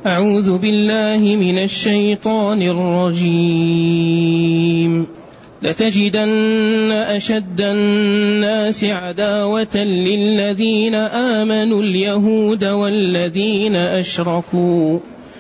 أعوذ بالله من الشيطان الرجيم. لتجدن أشد الناس عداوة للذين آمنوا اليهود والذين أشركوا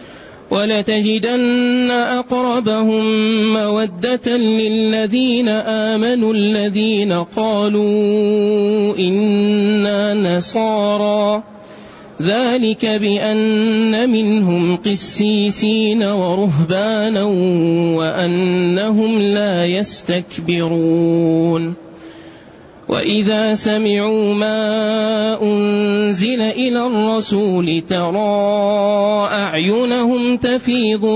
ولتجدن أقربهم مودة للذين آمنوا الذين قالوا إنا نصارى ذلك بأن منهم قسيسين ورهبانا وأنهم لا يستكبرون وإذا سمعوا ما أنزل إلى الرسول ترى أعينهم تفيض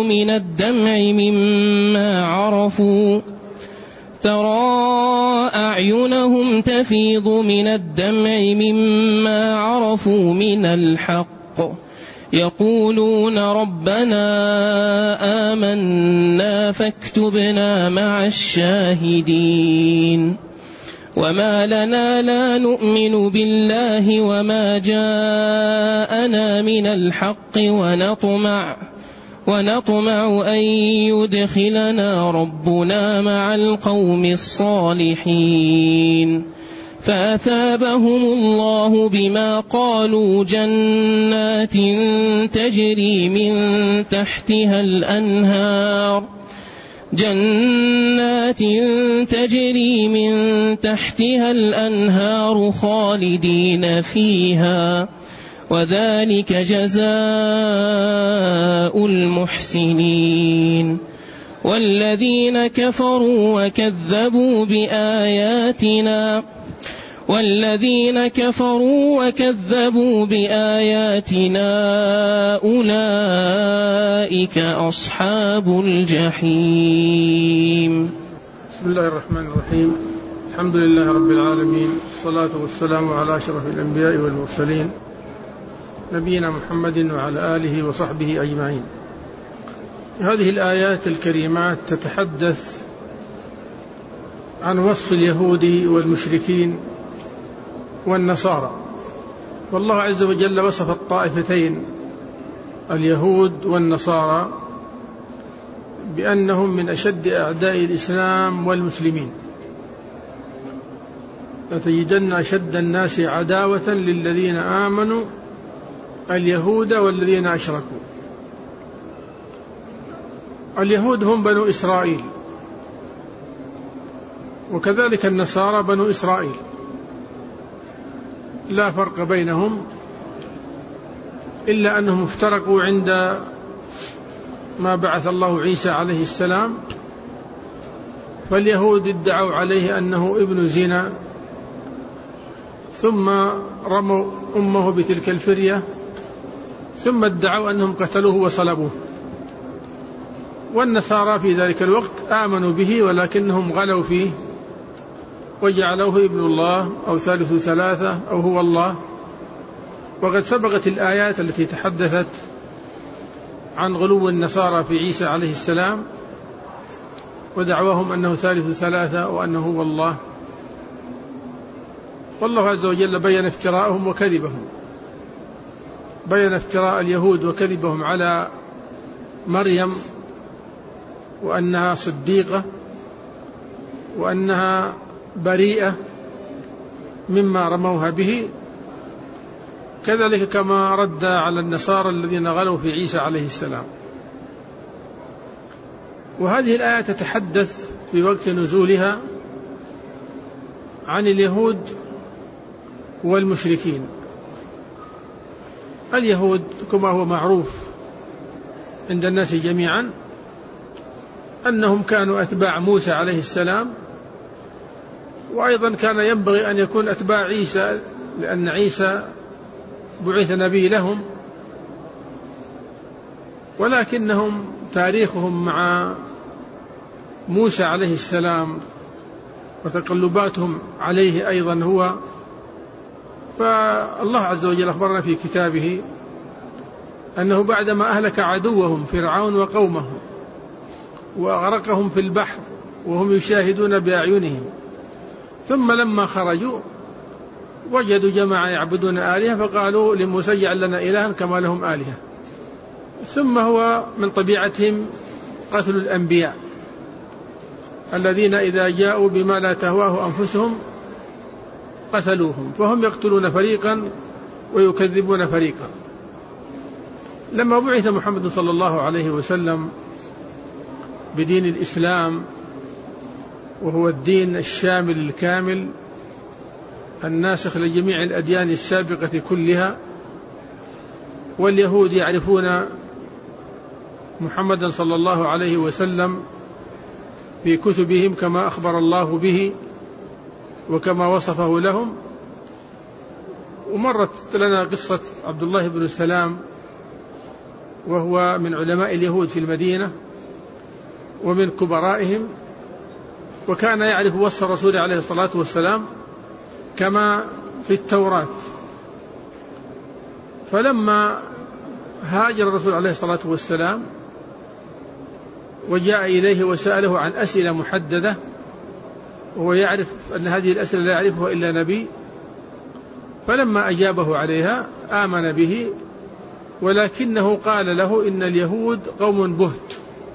من الدمع مما عرفوا من الحق يقولون ربنا آمنا فاكتبنا مع الشاهدين وما لنا لا نؤمن بالله وما جاءنا من الحق ونطمع أن يدخلنا ربنا مع القوم الصالحين فأثابهم الله بما قالوا جنات تجري من تحتها الأنهار خالدين فيها وذلك جزاء المحسنين والذين كفروا وكذبوا بآياتنا أولئك أصحاب الجحيم. بسم الله الرحمن الرحيم. الحمد لله رب العالمين، الصلاة والسلام على أشرف الأنبياء والمرسلين نبينا محمد وعلى آله وصحبه أجمعين. هذه الآيات الكريمات تتحدث عن وصف اليهود والمشركين والنصارى، والله عز وجل وصف الطائفتين اليهود والنصارى بأنهم من أشد أعداء الإسلام والمسلمين. لتجدن أشد الناس عداوة للذين آمنوا اليهود والذين أشركوا. اليهود هم بنو إسرائيل، وكذلك النصارى بنو إسرائيل، لا فرق بينهم إلا أنهم افترقوا عند ما بعث الله عيسى عليه السلام، فاليهود ادعوا عليه أنه ابن زنا ثم رموا أمه بتلك الفرية ثم ادعوا أنهم قتلوه وصلبوه، والنصارى في ذلك الوقت آمنوا به ولكنهم غلوا فيه وجعلوه ابن الله أو ثالث ثلاثة أو هو الله. وقد سبقت الآيات التي تحدثت عن غلو النصارى في عيسى عليه السلام ودعواهم أنه ثالث ثلاثة وأنه هو الله، والله عز وجل بين افتراءهم وكذبهم، بين افتراء اليهود وكذبهم على مريم وأنها صديقة وأنها بريئة مما رموها به، كذلك كما رد على النصارى الذين غلوا في عيسى عليه السلام. وهذه الآية تتحدث في وقت نزولها عن اليهود والمشركين. اليهود كما هو معروف عند الناس جميعا أنهم كانوا أتباع موسى عليه السلام، وأيضا كان ينبغي أن يكون أتباع عيسى لأن عيسى بعث نبي لهم، ولكنهم تاريخهم مع موسى عليه السلام وتقلباتهم عليه أيضا هو، فالله عز وجل أخبرنا في كتابه أنه بعدما أهلك عدوهم فرعون وقومه وأغرقهم في البحر وهم يشاهدون بأعينهم، ثم لما خرجوا وجدوا جماعة يعبدون آلهة فقالوا لموسى اجعل لنا إلها كما لهم آلهة. ثم هو من طبيعتهم قتل الأنبياء الذين إذا جاءوا بما لا تهواه أنفسهم قتلوهم، فهم يقتلون فريقا ويكذبون فريقا. لما بعث محمد صلى الله عليه وسلم بدين الإسلام، وهو الدين الشامل الكامل الناسخ لجميع الأديان السابقة كلها، واليهود يعرفون محمدا صلى الله عليه وسلم في كتبهم كما أخبر الله به وكما وصفه لهم. ومرت لنا قصة عبد الله بن سلام، وهو من علماء اليهود في المدينة ومن كبرائهم، وكان يعرف وصف الرسول عليه الصلاة والسلام كما في التوراة. فلما هاجر الرسول عليه الصلاة والسلام وجاء إليه وسأله عن أسئلة محددة، وهو يعرف أن هذه الأسئلة لا يعرفها إلا نبي، فلما أجابه عليها آمن به، ولكنه قال له إن اليهود قوم بهت،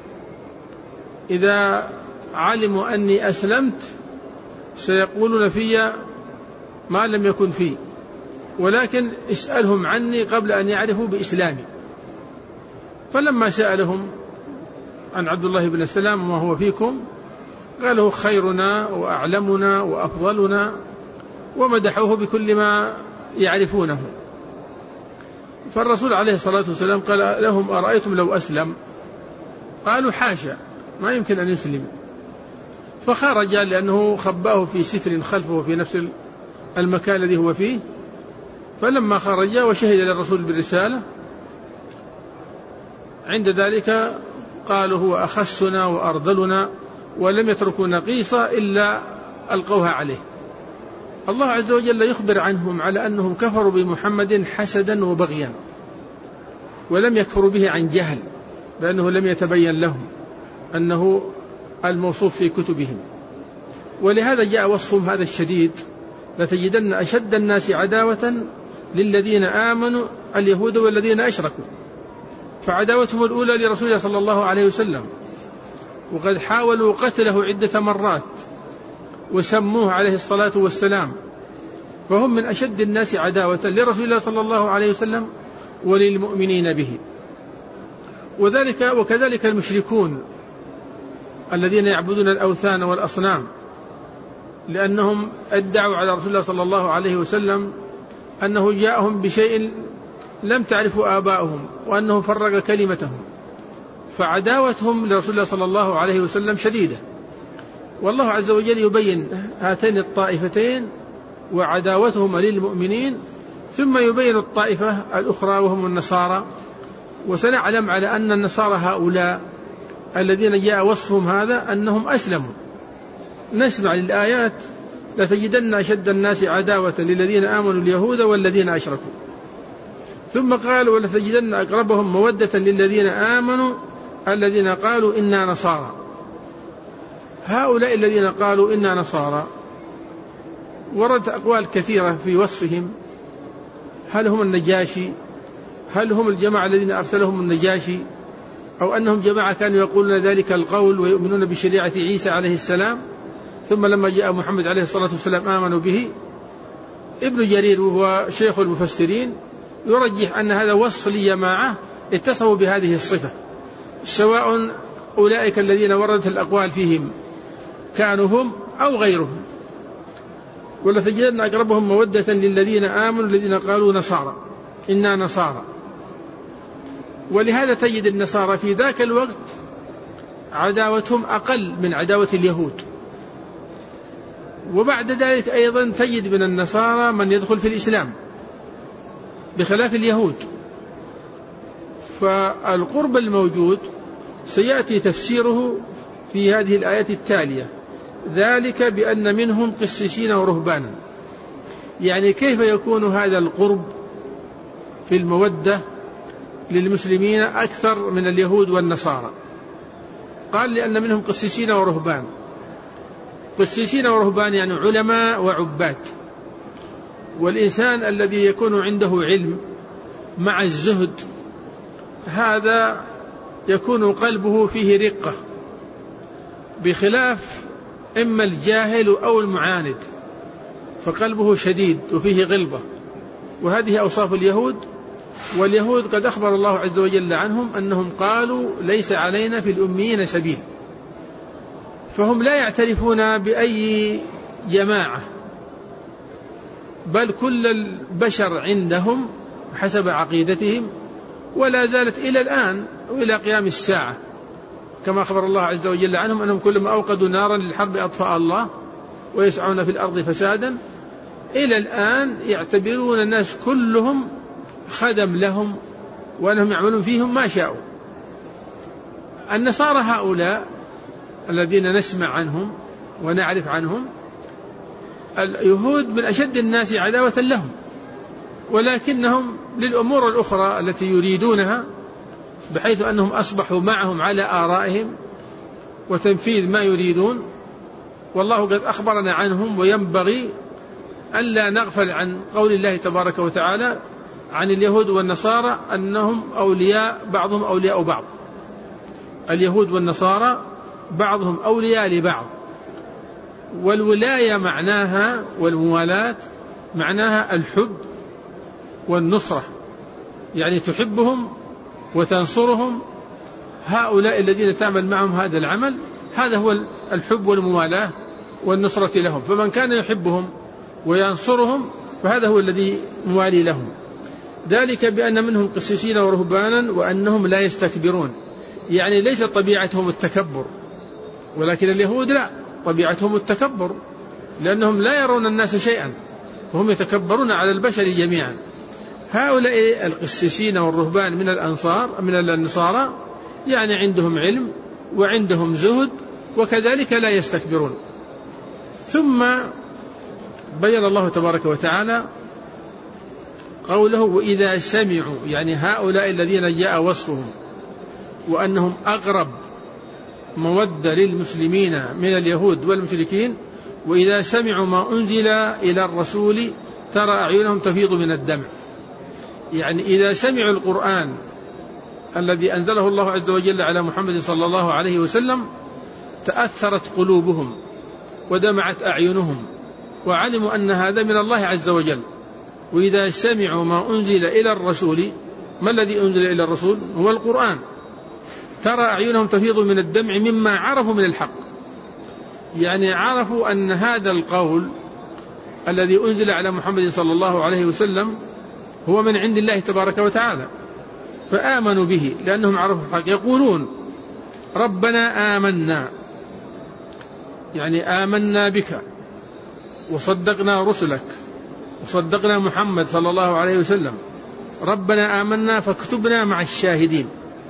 إذا علموا أني أسلمت سيقولون في ما لم يكن فيه، ولكن اسألهم عني قبل أن يعرفوا بإسلامي. فلما سألهم عن عبد الله بن سلام وما هو فيكم، قالوا خيرنا وأعلمنا وأفضلنا، ومدحوه بكل ما يعرفونه. فالرسول عليه الصلاة والسلام قال لهم أرأيتم لو أسلم؟ قالوا حاشا، ما يمكن أن يسلم. فخرج لأنه خباه في ستر خلفه في نفس المكان الذي هو فيه. فلما خرج وشهد للرسول بالرسالة، عند ذلك قالوا هو أخسنا وأرذلنا، ولم يتركوا نقيصة إلا ألقوها عليه. الله عز وجل يخبر عنهم على أنهم كفروا بمحمد حسدا وبغيا، ولم يكفروا به عن جهل، لأنه لم يتبين لهم أنه الموصوف في كتبهم. ولهذا جاء وصفهم هذا الشديد: لتجدن أشد الناس عداوة للذين آمنوا اليهود والذين أشركوا. فعداوتهم الأولى لرسول الله صلى الله عليه وسلم، وقد حاولوا قتله عدة مرات وسموه عليه الصلاة والسلام، فهم من أشد الناس عداوة لرسول الله صلى الله عليه وسلم وللمؤمنين به. وكذلك المشركون الذين يعبدون الأوثان والأصنام، لأنهم ادعوا على رسول الله صلى الله عليه وسلم أنه جاءهم بشيء لم تعرفوا آباؤهم، وأنه فرق كلمتهم، فعداوتهم لرسول الله صلى الله عليه وسلم شديدة. والله عز وجل يبين هاتين الطائفتين وعداوتهما للمؤمنين، ثم يبين الطائفة الأخرى وهم النصارى. وسنعلم على أن النصارى هؤلاء الذين جاء وصفهم هذا أنهم أسلموا. نسمع للآيات: لتجدن أشد الناس عداوة للذين آمنوا اليهود والذين أشركوا. ثم قال: ولتجدن أقربهم مودة للذين آمنوا الذين قالوا إنا نصارى. هؤلاء الذين قالوا إنا نصارى وردت أقوال كثيرة في وصفهم: هل هم النجاشي؟ هل هم الجماعة الذين أرسلهم النجاشي؟ أو أنهم جماعة كانوا يقولون ذلك القول ويؤمنون بشريعة عيسى عليه السلام، ثم لما جاء محمد عليه الصلاة والسلام آمنوا به. ابن جرير وهو شيخ المفسرين يرجح أن هذا وصف لجماعة اتصفوا بهذه الصفة، سواء أولئك الذين وردت الأقوال فيهم كانوا هم أو غيرهم. ولتجدن أقربهم مودة للذين آمنوا الذين قالوا نصارى إنا نصارى. ولهذا تجد النصارى في ذاك الوقت عداوتهم أقل من عداوة اليهود. وبعد ذلك أيضا تجد من النصارى من يدخل في الإسلام بخلاف اليهود. فالقرب الموجود سيأتي تفسيره في هذه الآيات التالية: ذلك بأن منهم قسيسين ورهبانا. يعني كيف يكون هذا القرب في المودة للمسلمين أكثر من اليهود والنصارى؟ قال: لأن منهم قسيسين ورهبان. قسيسين ورهبان يعني علماء وعباد. والإنسان الذي يكون عنده علم مع الزهد هذا يكون قلبه فيه رقة، بخلاف إما الجاهل أو المعاند فقلبه شديد وفيه غلظة، وهذه أوصاف اليهود. واليهود قد أخبر الله عز وجل عنهم أنهم قالوا ليس علينا في الأميين سبيل، فهم لا يعترفون بأي جماعة، بل كل البشر عندهم حسب عقيدتهم، ولا زالت إلى الآن وإلى قيام الساعة، كما أخبر الله عز وجل عنهم أنهم كلما أوقدوا نارا للحرب أطفأ الله ويسعون في الأرض فسادا. إلى الآن يعتبرون الناس كلهم خدم لهم، وأنهم يعملون فيهم ما شاءوا. النصارى هؤلاء الذين نسمع عنهم ونعرف عنهم، اليهود من أشد الناس عداوة لهم، ولكنهم للأمور الأخرى التي يريدونها، بحيث أنهم أصبحوا معهم على آرائهم وتنفيذ ما يريدون، والله قد أخبرنا عنهم. وينبغي ألا نغفل عن قول الله تبارك وتعالى عن اليهود والنصارى أنهم أولياء بعضهم أولياء بعض. اليهود والنصارى بعضهم أولياء لبعض، والولاية معناها والموالاة معناها الحب والنصرة، يعني تحبهم وتنصرهم. هؤلاء الذين تعمل معهم هذا العمل، هذا هو الحب والموالاة والنصرة لهم. فمن كان يحبهم وينصرهم فهذا هو الذي موالي لهم. ذلك بأن منهم قسيسين ورهبانا وأنهم لا يستكبرون، يعني ليس طبيعتهم التكبر، ولكن اليهود لا، طبيعتهم التكبر، لأنهم لا يرون الناس شيئا وهم يتكبرون على البشر جميعا. هؤلاء القسيسين والرهبان من النصارى يعني عندهم علم وعندهم زهد، وكذلك لا يستكبرون. ثم بين الله تبارك وتعالى قوله وإذا سمعوا، يعني هؤلاء الذين جاء وصفهم وأنهم أقرب مودة للمسلمين من اليهود والمشركين، وإذا سمعوا ما أنزل إلى الرسول ترى أعينهم تفيض من الدمع، يعني إذا سمعوا القرآن الذي أنزله الله عز وجل على محمد صلى الله عليه وسلم تأثرت قلوبهم ودمعت أعينهم، وعلموا أن هذا من الله عز وجل. وإذا سمعوا ما أنزل إلى الرسول، ما الذي أنزل إلى الرسول؟ هو القرآن، ترى أعينهم تفيض من الدمع مما عرفوا من الحق، يعني عرفوا أن هذا القول الذي أنزل على محمد صلى الله عليه وسلم هو من عند الله تبارك وتعالى، فآمنوا به لأنهم عرفوا الحق. يقولون ربنا آمنا، يعني آمنا بك وصدقنا رسلك وصدقنا محمد صلى الله عليه وسلم، ربنا آمنا فاكتبنا مع الشاهدين.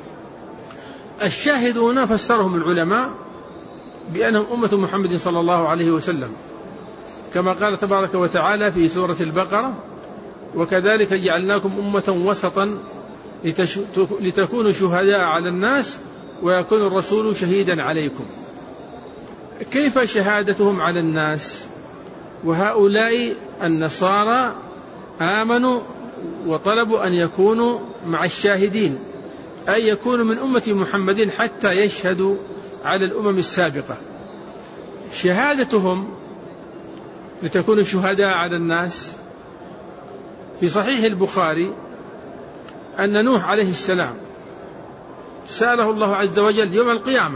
الشاهدون فسرهم العلماء بأنهم أمة محمد صلى الله عليه وسلم، كما قال تبارك وتعالى في سورة البقرة وكذلك جعلناكم أمة وسطا لتكونوا شهداء على الناس ويكون الرسول شهيدا عليكم. كيف شهادتهم على الناس؟ وهؤلاء النصارى آمنوا وطلبوا أن يكونوا مع الشاهدين، أي يكونوا من أمة محمد حتى يشهدوا على الأمم السابقة. شهادتهم لتكونوا شهداء على الناس، في صحيح البخاري أن نوح عليه السلام سأله الله عز وجل يوم القيامة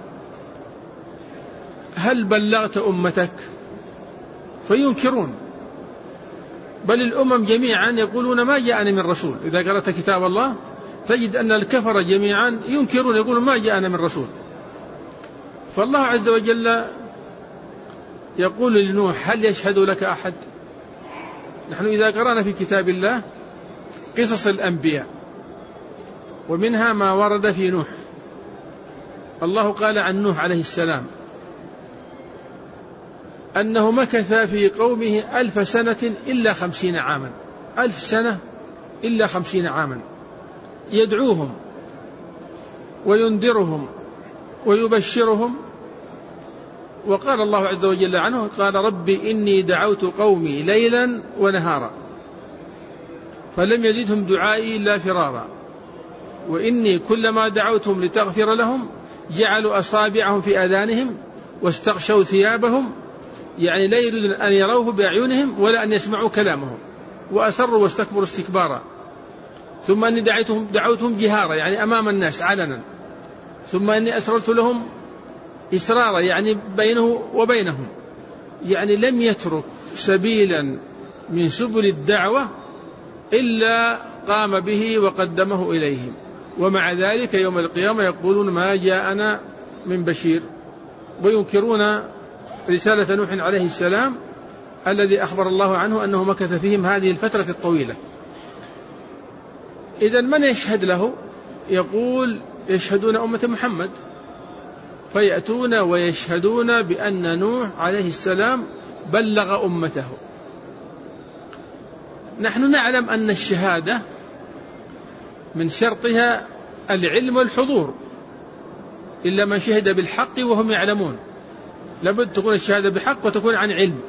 هل بلغت أمتك؟ فينكرون، بل الأمم جميعا يقولون ما جاءنا من رسول. إذا قرأت كتاب الله تجد أن الكفر جميعا ينكرون، يقولون ما جاءنا من رسول. فالله عز وجل يقول لنوح هل يشهد لك أحد؟ نحن إذا قرأنا في كتاب الله قصص الأنبياء ومنها ما ورد في نوح، الله قال عن نوح عليه السلام أنه مكث في قومه 1000 سنة إلا 50 عاما، 1000 سنة إلا 50 عاما، يدعوهم وينذرهم ويبشرهم. وقال الله عز وجل عنه قال ربي إني دعوت قومي ليلا ونهارا فلم يزدهم دعائي إلا فرارا. وإني كلما دعوتهم لتغفر لهم جعلوا أصابعهم في آذانهم واستغشوا ثيابهم، يعني لا يريدون أن يروه بأعينهم ولا أن يسمعوا كلامهم، وأسروا واستكبروا استكبارا. ثم أني دعوتهم جهارا، يعني أمام الناس علنا. ثم أني أسررت لهم إسرارا، يعني بينه وبينهم. يعني لم يترك سبيلا من سبل الدعوة إلا قام به وقدمه إليهم. ومع ذلك يوم القيامة يقولون ما جاءنا من بشير، وينكرون رسالة نوح عليه السلام الذي أخبر الله عنه أنه مكث فيهم هذه الفترة الطويلة. إذن من يشهد له؟ يقول يشهدون أمة محمد، فيأتون ويشهدون بأن نوح عليه السلام بلغ أمته. نحن نعلم أن الشهادة من شرطها العلم والحضور، إلا من شهد بالحق وهم يعلمون. لابد تكون الشهادة بحق وتكون عن علم.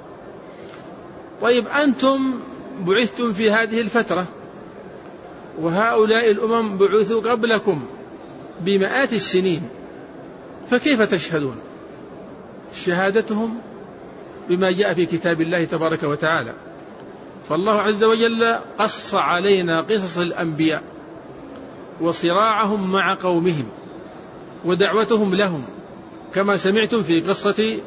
طيب أنتم بعثتم في هذه الفترة، وهؤلاء الأمم بعثوا قبلكم بمئات السنين، فكيف تشهدون؟ شهادتهم بما جاء في كتاب الله تبارك وتعالى. فالله عز وجل قص علينا قصص الأنبياء وصراعهم مع قومهم ودعوتهم لهم، كما سمعتم في قصة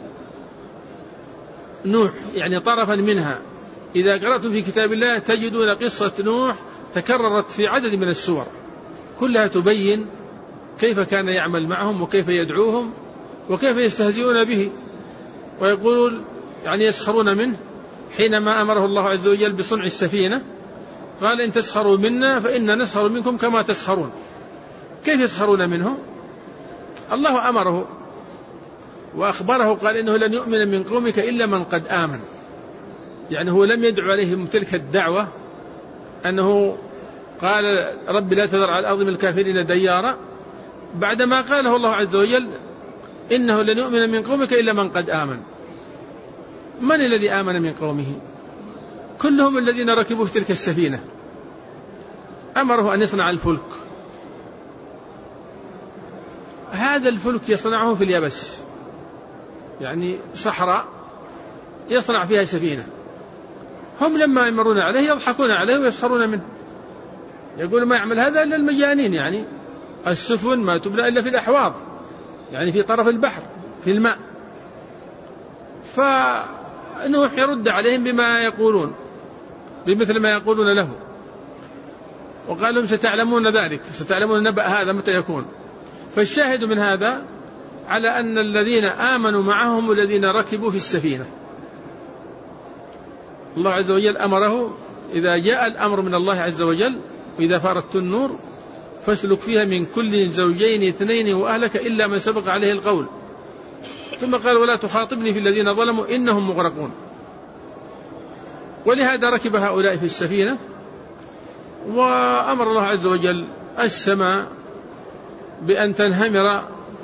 نوح، يعني طرفا منها. إذا قرأتم في كتاب الله تجدون قصة نوح تكررت في عدد من السور، كلها تبين كيف كان يعمل معهم وكيف يدعوهم وكيف يستهزئون به ويقولون، يعني يسخرون منه. حينما أمره الله عز وجل بصنع السفينة قال إن تسخروا منا فإنا نسخر منكم كما تسخرون. كيف يسخرون منه؟ الله أمره وأخبره، قال إنه لن يؤمن من قومك إلا من قد آمن. يعني هو لم يدعو عليهم تلك الدعوة أنه قال رب لا تذر على الأرض من الكافرين ديارا، بعدما قاله الله عز وجل إنه لن يؤمن من قومك إلا من قد آمن. من الذي آمن من قومه؟ كلهم الذين ركبوا في تلك السفينة. أمره أن يصنع الفلك، هذا الفلك يصنعه في اليابس، يعني صحراء يصنع فيها سفينة. هم لما يمرون عليه يضحكون عليه ويسخرون منه، يقول ما يعمل هذا إلا المجانين. يعني السفن ما تبنى إلا في الأحواض، يعني في طرف البحر في الماء. فنوح يرد عليهم بما يقولون، بمثل ما يقولون له، وقال لهم ستعلمون ذلك، ستعلمون نبأ هذا متى يكون. فالشاهد من هذا على أن الذين آمنوا معهم الذين ركبوا في السفينة. الله عز وجل أمره إذا جاء الأمر من الله عز وجل وإذا فارت النور فاسلك فيها من كل زوجين اثنين وأهلك إلا من سبق عليه القول. ثم قال ولا تخاطبني في الذين ظلموا إنهم مغرقون. ولهذا ركب هؤلاء في السفينة، وأمر الله عز وجل السماء بأن تنهمر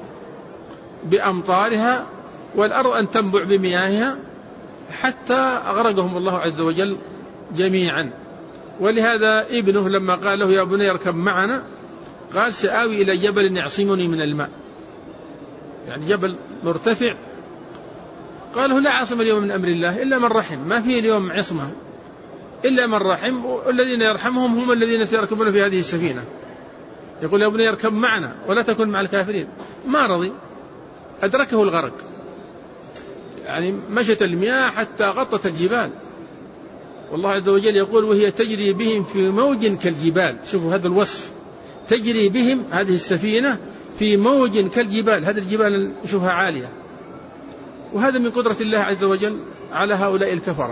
بأمطارها والأرض أن تنبع بمياهها حتى أغرقهم الله عز وجل جميعا. ولهذا ابنه لما قال له يا بني اركب معنا قال سآوي إلى جبل يعصمني من الماء، يعني جبل مرتفع. قال له لا عاصم اليوم من أمر الله إلا من رحم، ما فيه اليوم عصمة إلا من رحم، والذين يرحمهم هم الذين سيركبون في هذه السفينة. يقول يا بني اركب معنا ولا تكن مع الكافرين، ما رضي، أدركه الغرق. يعني مشت المياه حتى غطت الجبال، والله عز وجل يقول وهي تجري بهم في موج كالجبال. شوفوا هذا الوصف، تجري بهم هذه السفينة في موج كالجبال. هذه الجبال نشوفها عالية، وهذا من قدرة الله عز وجل على هؤلاء الكفرة.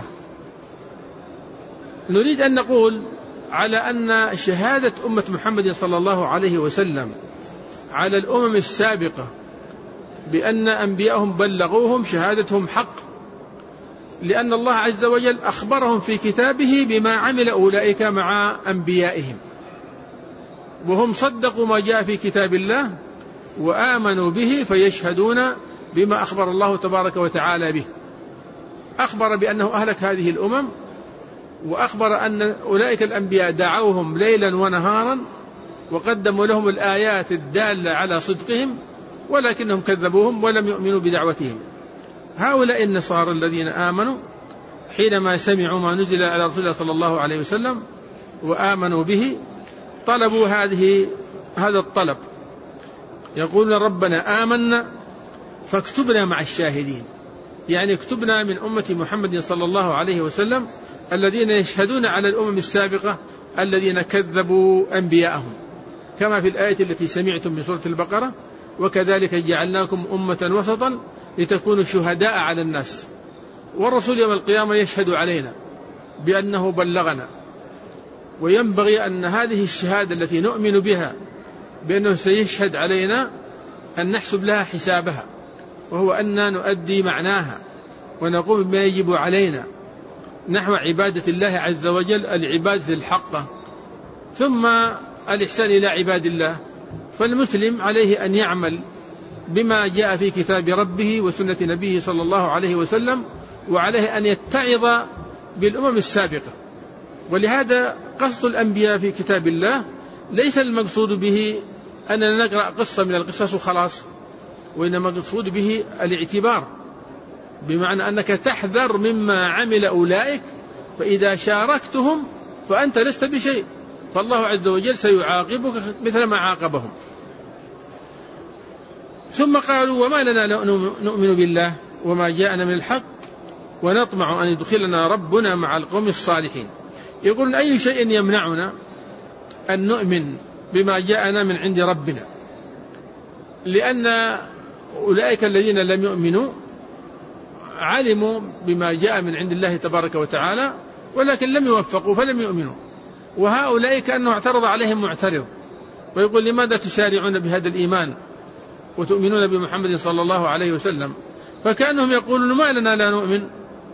نريد أن نقول على أن شهادة أمة محمد صلى الله عليه وسلم على الأمم السابقة بأن أنبياءهم بلغوهم شهادتهم حق، لأن الله عز وجل أخبرهم في كتابه بما عمل أولئك مع أنبيائهم، وهم صدقوا ما جاء في كتاب الله وآمنوا به، فيشهدون بما أخبر الله تبارك وتعالى به. أخبر بأنه أهلك هذه الأمم، وأخبر أن أولئك الأنبياء دعوهم ليلا ونهارا وقدموا لهم الآيات الدالة على صدقهم، ولكنهم كذبوهم ولم يؤمنوا بدعوتهم. هؤلاء النصارى الذين آمنوا حينما سمعوا ما نزل على رسول الله صلى الله عليه وسلم وآمنوا به طلبوا هذا الطلب، يقولون ربنا آمنا فاكتبنا مع الشاهدين، يعني اكتبنا من أمة محمد صلى الله عليه وسلم الذين يشهدون على الأمم السابقة الذين كذبوا أنبياءهم، كما في الآية التي سمعتم من سورة البقرة: وكذلك جعلناكم أمة وسطا لتكونوا شهداء على الناس، والرسول يوم القيامة يشهد علينا بأنه بلغنا. وينبغي أن هذه الشهادة التي نؤمن بها بأنه سيشهد علينا أن نحسب لها حسابها، وهو أن نؤدي معناها ونقوم بما يجب علينا نحو عبادة الله عز وجل العبادة الحقة، ثم الإحسان إلى عباد الله. فالمسلم عليه أن يعمل بما جاء في كتاب ربه وسنة نبيه صلى الله عليه وسلم، وعليه أن يتعظ بالأمم السابقة. ولهذا قصد الأنبياء في كتاب الله ليس المقصود به أننا نقرأ قصة من القصص وخلاص، وإنما المقصود به الاعتبار، بمعنى أنك تحذر مما عمل أولئك، فإذا شاركتهم فأنت لست بشيء، فالله عز وجل سيعاقبك مثل ما عاقبهم. ثم قالوا: وما لنا نؤمن بالله وما جاءنا من الحق ونطمع أن يدخلنا ربنا مع القوم الصالحين. يقولون: أي شيء يمنعنا أن نؤمن بما جاءنا من عند ربنا؟ لأن أولئك الذين لم يؤمنوا علموا بما جاء من عند الله تبارك وتعالى، ولكن لم يوفقوا فلم يؤمنوا. وهؤلاء كأنه اعترض عليهم معترض ويقول: لماذا تسارعون بهذا الإيمان وتؤمنون بمحمد صلى الله عليه وسلم؟ فكأنهم يقولون: ما لنا لا نؤمن،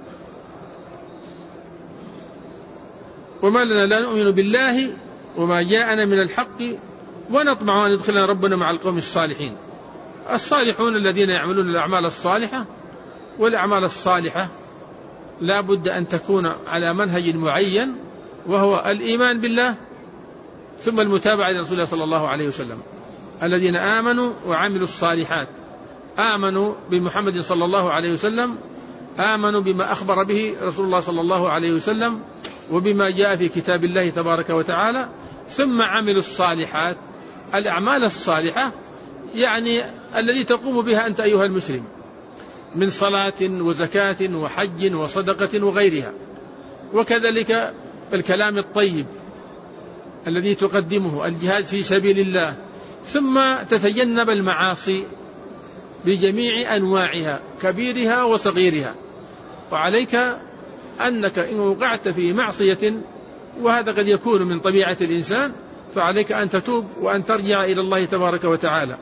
وما لنا لا نؤمن بالله وما جاءنا من الحق ونطمع أن يدخلنا ربنا مع القوم الصالحين. الصالحون الذين يعملون الأعمال الصالحة، والأعمال الصالحة لا بد أن تكون على منهج معين، وهو الإيمان بالله ثم المتابعة لرسول الله صلى الله عليه وسلم. الذين آمنوا وعملوا الصالحات، آمنوا بمحمد صلى الله عليه وسلم، آمنوا بما أخبر به رسول الله صلى الله عليه وسلم وبما جاء في كتاب الله تبارك وتعالى، ثم عملوا الصالحات. الأعمال الصالحة يعني الذي تقوم بها أنت أيها المسلم من صلاة وزكاة وحج وصدقة وغيرها، وكذلك الكلام الطيب الذي تقدمه، الجهاد في سبيل الله، ثم تتجنب المعاصي بجميع أنواعها كبيرها وصغيرها. وعليك أنك إن وقعت في معصية، وهذا قد يكون من طبيعة الإنسان، فعليك أن تتوب وأن ترجع إلى الله تبارك وتعالى.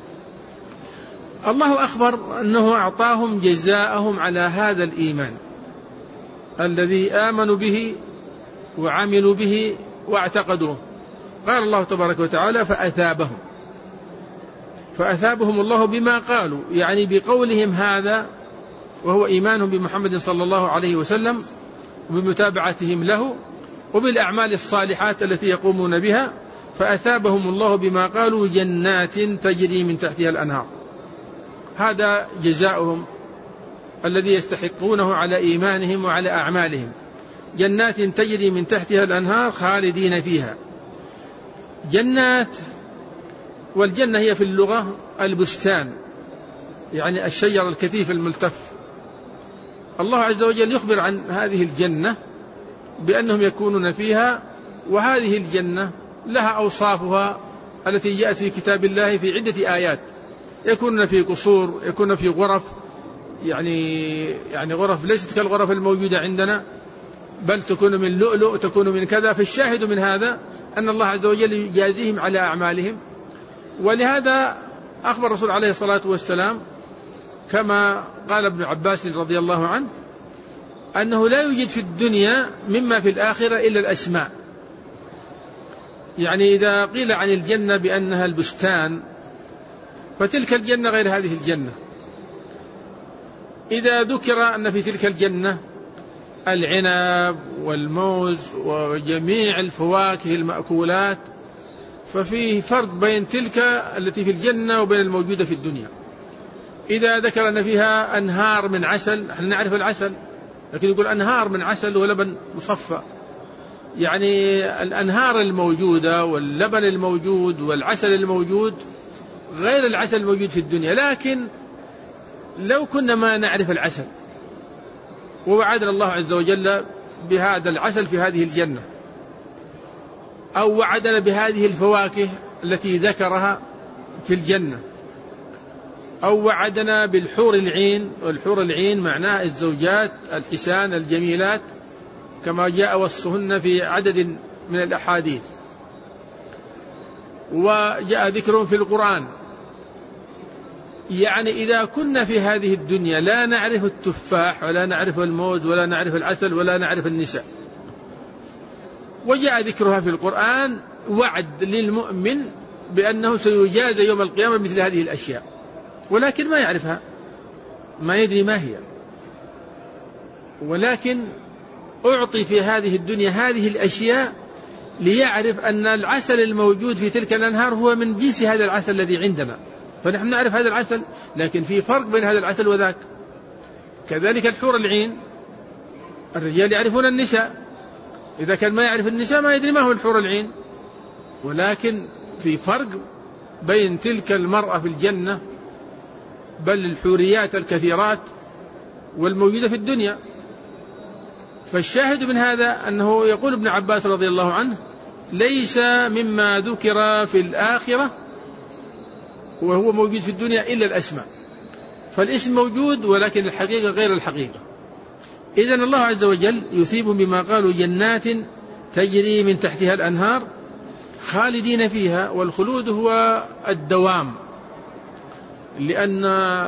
الله أخبر أنه أعطاهم جزاءهم على هذا الإيمان الذي آمنوا به وعملوا به واعتقدوه. قال الله تبارك وتعالى: فأثابهم الله بما قالوا، يعني بقولهم هذا، وهو إيمانهم بمحمد صلى الله عليه وسلم وبمتابعتهم له وبالأعمال الصالحات التي يقومون بها. فأثابهم الله بما قالوا جنات تجري من تحتها الأنهار. هذا جزاؤهم الذي يستحقونه على إيمانهم وعلى أعمالهم، جنات تجري من تحتها الأنهار خالدين فيها. جنات، والجنة هي في اللغة البستان، يعني الشجر الكثيف الملتف. الله عز وجل يخبر عن هذه الجنة بأنهم يكونون فيها، وهذه الجنة لها أوصافها التي جاءت في كتاب الله في عدة آيات. يكونون في قصور، يكونون في غرف، يعني غرف ليست كالغرف الموجودة عندنا، بل تكون من لؤلؤ، تكون من كذا. فالشاهد من هذا أن الله عز وجل يجازيهم على أعمالهم. ولهذا أخبر الرسول عليه الصلاة والسلام كما قال ابن عباس رضي الله عنه أنه لا يوجد في الدنيا مما في الآخرة إلا الأسماء. يعني إذا قيل عن الجنة بأنها البستان، فتلك الجنة غير هذه الجنة. إذا ذكر أن في تلك الجنة العنب والموز وجميع الفواكه المأكولات، ففيه فرق بين تلك التي في الجنة وبين الموجودة في الدنيا. إذا ذكر أن فيها أنهار من عسل، نحن نعرف العسل، لكن يقول أنهار من عسل ولبن مصفى، يعني الأنهار الموجودة واللبن الموجود والعسل الموجود غير العسل الموجود في الدنيا. لكن لو كنا ما نعرف العسل ووعدنا الله عز وجل بهذا العسل في هذه الجنة، أو وعدنا بهذه الفواكه التي ذكرها في الجنة، أو وعدنا بالحور العين، والحور العين معناه الزوجات الحسان الجميلات كما جاء وصفهن في عدد من الأحاديث، وجاء ذكرهم في القرآن. يعني إذا كنا في هذه الدنيا لا نعرف التفاح ولا نعرف الموز ولا نعرف العسل ولا نعرف النساء، وجاء ذكرها في القرآن، وعد للمؤمن بأنه سيجازى يوم القيامة مثل هذه الأشياء، ولكن ما يعرفها، ما يدري ما هي. ولكن أعطي في هذه الدنيا هذه الأشياء ليعرف أن العسل الموجود في تلك الأنهار هو من جنس هذا العسل الذي عندنا، فنحن نعرف هذا العسل، لكن في فرق بين هذا العسل وذاك. كذلك الحور العين، الرجال يعرفون النساء، إذا كان ما يعرف النساء ما يدري ما هو الحور العين. ولكن في فرق بين تلك المرأة في الجنة، بل الحوريات الكثيرات، والموجودة في الدنيا. فالشاهد من هذا أنه يقول ابن عباس رضي الله عنه: ليس مما ذكر في الآخرة وهو موجود في الدنيا إلا الأسماء، فالاسم موجود ولكن الحقيقة غير الحقيقة. إذن الله عز وجل يثيبهم بما قالوا: جنات تجري من تحتها الأنهار خالدين فيها. والخلود هو الدوام، لأن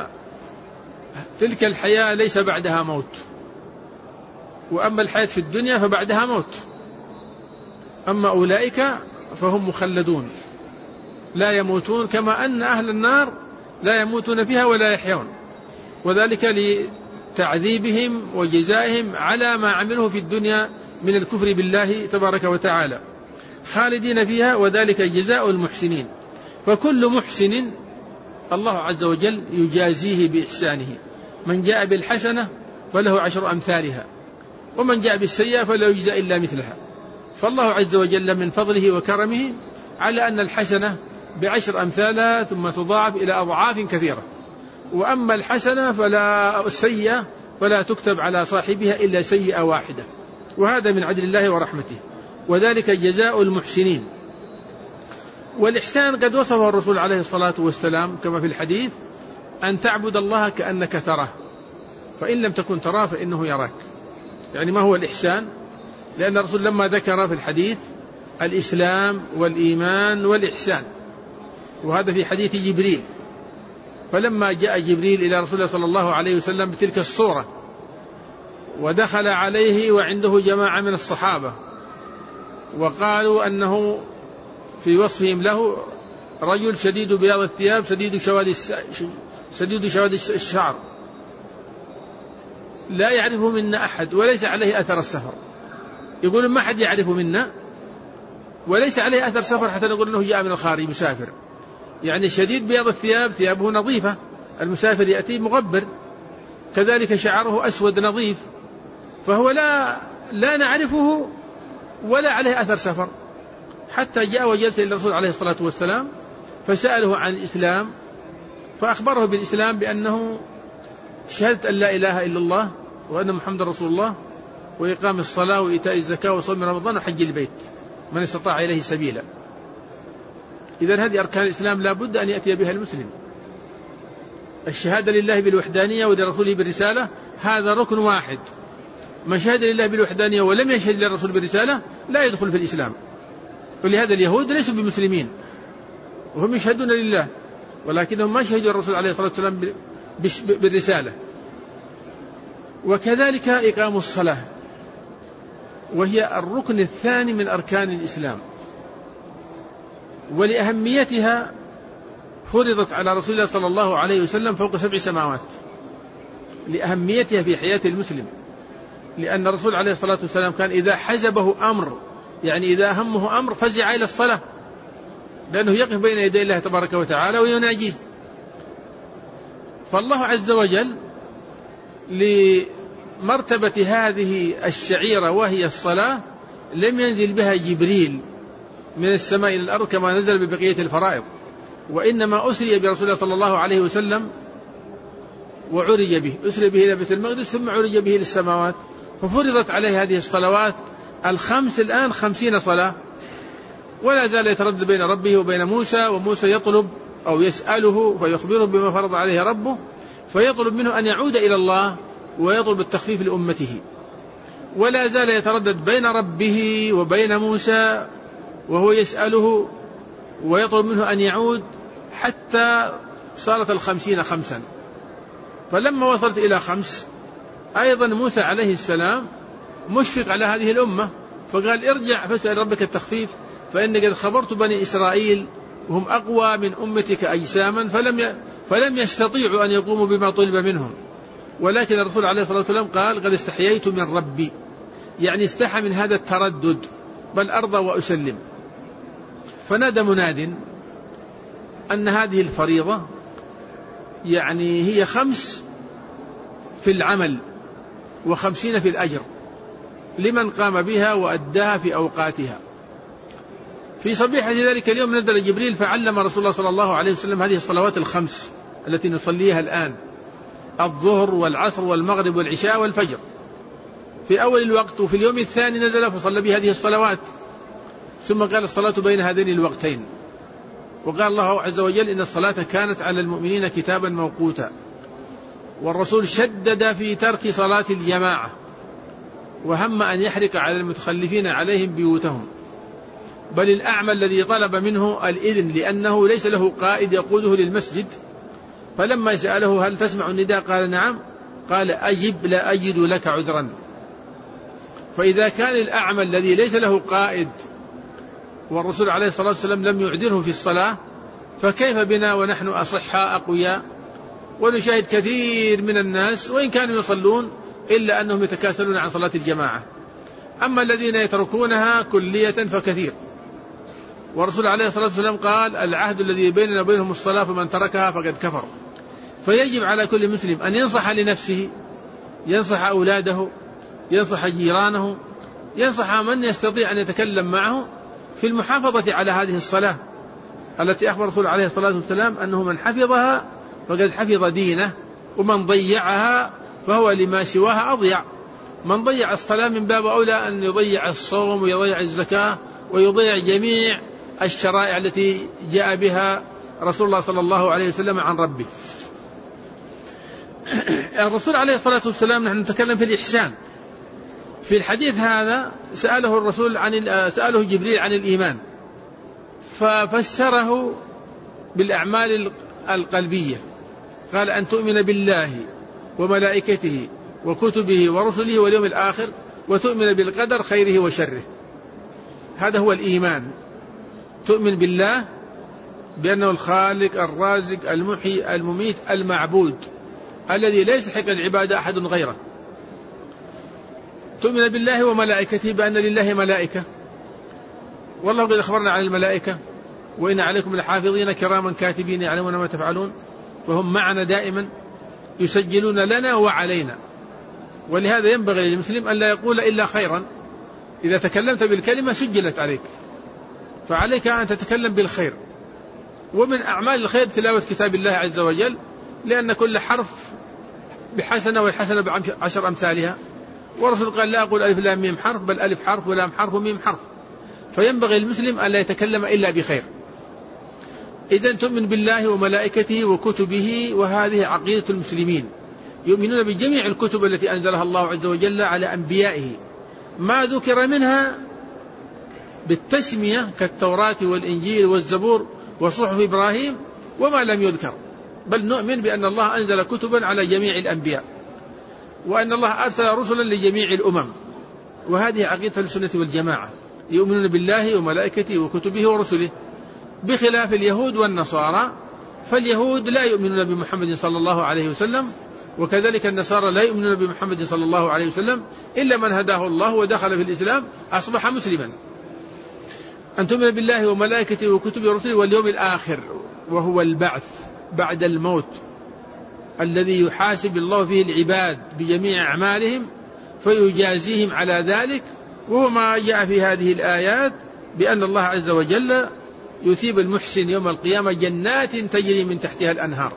تلك الحياة ليس بعدها موت، وأما الحياة في الدنيا فبعدها موت. أما أولئك فهم مخلدون لا يموتون، كما أن أهل النار لا يموتون فيها ولا يحيون، وذلك لتعذيبهم وجزائهم على ما عملوه في الدنيا من الكفر بالله تبارك وتعالى. خالدين فيها وذلك جزاء المحسنين. فكل محسن الله عز وجل يجازيه بإحسانه، من جاء بالحسنة فله 10 أمثالها، ومن جاء بالسيئة فلا يجزى إلا مثلها. فالله عز وجل من فضله وكرمه على أن الحسنة ب10 أمثالها ثم تضاعف إلى أضعاف كثيرة، وأما الحسنة فلا السيئة فلا تكتب على صاحبها إلا سيئة واحدة، وهذا من عدل الله ورحمته، وذلك جزاء المحسنين. والإحسان قد وصفه الرسول عليه الصلاة والسلام كما في الحديث: أن تعبد الله كأنك تراه، فإن لم تكن تراه فإنه يراك. يعني ما هو الإحسان؟ لأن الرسول لما ذكر في الحديث الإسلام والإيمان والإحسان، وهذا في حديث جبريل، فلما جاء جبريل إلى رسول الله صلى الله عليه وسلم بتلك الصورة ودخل عليه وعنده جماعة من الصحابة، وقالوا أنه في وصفهم له رجل شديد بياض الثياب شديد شواد الشعر، لا يعرفه منا أحد وليس عليه أثر السفر. يقول ما حد يعرفه منا وليس عليه أثر سفر حتى نقول أنه جاء من الخارج مسافر. يعني شديد بياض الثياب، ثيابه نظيفة، المسافر يأتي مغبر، كذلك شعره أسود نظيف، فهو لا نعرفه ولا عليه أثر سفر. حتى جاء وجلس إلى الرسول عليه الصلاة والسلام فسأله عن الإسلام، فأخبره بالإسلام بأنه شهادة أن لا إله إلا الله وأن محمد رسول الله، وإقام الصلاة وإيتاء الزكاة وصوم رمضان وحج البيت من استطاع إليه سبيلا. إذن هذه أركان الإسلام لا بد أن يأتي بها المسلم. الشهادة لله بالوحدانية ولرسوله بالرسالة هذا ركن واحد، من شهد لله بالوحدانية ولم يشهد للرسول بالرسالة لا يدخل في الإسلام. ولهذا اليهود ليسوا بمسلمين وهم يشهدون لله، ولكنهم ما شهدوا الرسول عليه الصلاة والسلام بالرسالة. وكذلك إقام الصلاة، وهي الركن الثاني من أركان الإسلام، ولأهميتها فرضت على رسول الله صلى الله عليه وسلم فوق 7 سماوات، لأهميتها في حياة المسلم. لأن الرسول عليه الصلاة والسلام كان إذا حزبه أمر، يعني إذا همه أمر، فزع إلى الصلاة، لأنه يقف بين يدي الله تبارك وتعالى ويناجيه. فالله عز وجل لمرتبة هذه الشعيرة وهي الصلاة لم ينزل بها جبريل من السماء إلى الأرض كما نزل ببقية الفرائض، وإنما أسري برسول الله صلى الله عليه وسلم وعرج به، أسري به إلى بيت المقدس ثم عرج به للسماوات، ففرضت عليه هذه الصلوات الخمس الآن 50 صلاة، ولا زال يتردد بين ربه وبين موسى، وموسى يطلب أو يسأله فيخبره بما فرض عليه ربه، فيطلب منه أن يعود إلى الله ويطلب التخفيف لأمته، ولا زال يتردد بين ربه وبين موسى وهو يسأله ويطلب منه أن يعود حتى صارت 50 خمسا. فلما وصلت إلى 5 أيضا موسى عليه السلام مشفق على هذه الأمة فقال ارجع فاسأل ربك التخفيف فإني قد خبرت بني إسرائيل وهم أقوى من أمتك أجساما فلم يستطيعوا أن يقوموا بما طلب منهم، ولكن الرسول عليه الصلاة والسلام قال قد استحييت من ربي، يعني استحى من هذا التردد بل أرضى وأسلم. فنادى مناد أن هذه الفريضة يعني هي 5 في العمل و50 في الأجر لمن قام بها وأداها في أوقاتها. في صبيحة ذلك اليوم نزل جبريل فعلم رسول الله صلى الله عليه وسلم هذه الصلوات ال5 التي نصليها الآن، الظهر والعصر والمغرب والعشاء والفجر في أول الوقت، وفي اليوم الثاني نزل فصلى بهذه الصلوات، ثم قال الصلاة بين هذين الوقتين. وقال الله عز وجل إن الصلاة كانت على المؤمنين كتابا موقوتا. والرسول شدد في ترك صلاة الجماعة وهم أن يحرق على المتخلفين عليهم بيوتهم، بل الأعمى الذي طلب منه الإذن لأنه ليس له قائد يقوده للمسجد، فلما سأله هل تسمع النداء قال نعم، قال أجب لا أجد لك عذرا. فإذا كان الأعمى الذي ليس له قائد والرسول عليه الصلاة والسلام لم يعذره في الصلاة، فكيف بنا ونحن أصحاء أقوياء؟ ونشاهد كثير من الناس وإن كانوا يصلون إلا أنهم يتكاسلون عن صلاة الجماعة، أما الذين يتركونها كلية فكثير. والرسول عليه الصلاة والسلام قال العهد الذي بيننا وبينهم الصلاة فمن تركها فقد كفر. فيجب على كل مسلم أن ينصح لنفسه، ينصح أولاده، ينصح جيرانه، ينصح من يستطيع أن يتكلم معه في المحافظة على هذه الصلاة التي أخبر الرسول عليه الصلاة والسلام أنه من حفظها فقد حفظ دينه، ومن ضيعها فهو لما سواها أضيع. من ضيع الصلاة من باب أولى أن يضيع الصوم ويضيع الزكاة ويضيع جميع الشرائع التي جاء بها رسول الله صلى الله عليه وسلم عن ربه. الرسول عليه الصلاة والسلام نحن نتكلم في الإحسان. في الحديث هذا سأله جبريل عن الإيمان ففسره بالأعمال القلبية، قال أن تؤمن بالله وملائكته وكتبه ورسله واليوم الآخر وتؤمن بالقدر خيره وشره. هذا هو الإيمان، تؤمن بالله بأنه الخالق الرازق المحيي المميت المعبود الذي لا يستحق العبادة أحد غيره. تؤمن بالله وملائكته بأن لله ملائكة، والله قد أخبرنا عن الملائكة وإن عليكم لحافظين كراما كاتبين يعلمون ما تفعلون، فهم معنا دائما يسجلون لنا وعلينا. ولهذا ينبغي للمسلم أن لا يقول إلا خيرا، إذا تكلمت بالكلمة سجلت عليك، فعليك أن تتكلم بالخير. ومن أعمال الخير تلاوة كتاب الله عز وجل، لأن كل حرف بحسنة والحسنة ب10 أمثالها. والرسول قال لا أقول ألف لام ميم حرف بل ألف حرف ولام حرف وميم حرف. فينبغي المسلم أن لا يتكلم إلا بخير. إذن تؤمن بالله وملائكته وكتبه، وهذه عقيدة المسلمين، يؤمنون بجميع الكتب التي أنزلها الله عز وجل على أنبيائه، ما ذكر منها بالتسمية كالتوراة والإنجيل والزبور وصحف إبراهيم، وما لم يذكر، بل نؤمن بأن الله أنزل كتبا على جميع الأنبياء، وأن الله أرسل رسلا لجميع الأمم. وهذه عقيدة السنة والجماعة، يؤمنون بالله وملائكته وكتبه ورسله، بخلاف اليهود والنصارى. فاليهود لا يؤمنون بمحمد صلى الله عليه وسلم، وكذلك النصارى لا يؤمنون بمحمد صلى الله عليه وسلم إلا من هداه الله ودخل في الإسلام أصبح مسلما. أن تؤمن بالله وملائكته وكتبه ورسله واليوم الآخر، وهو البعث بعد الموت الذي يحاسب الله فيه العباد بجميع أعمالهم فيجازيهم على ذلك. وهو ما جاء في هذه الآيات بأن الله عز وجل يثيب المحسن يوم القيامة جنات تجري من تحتها الأنهار.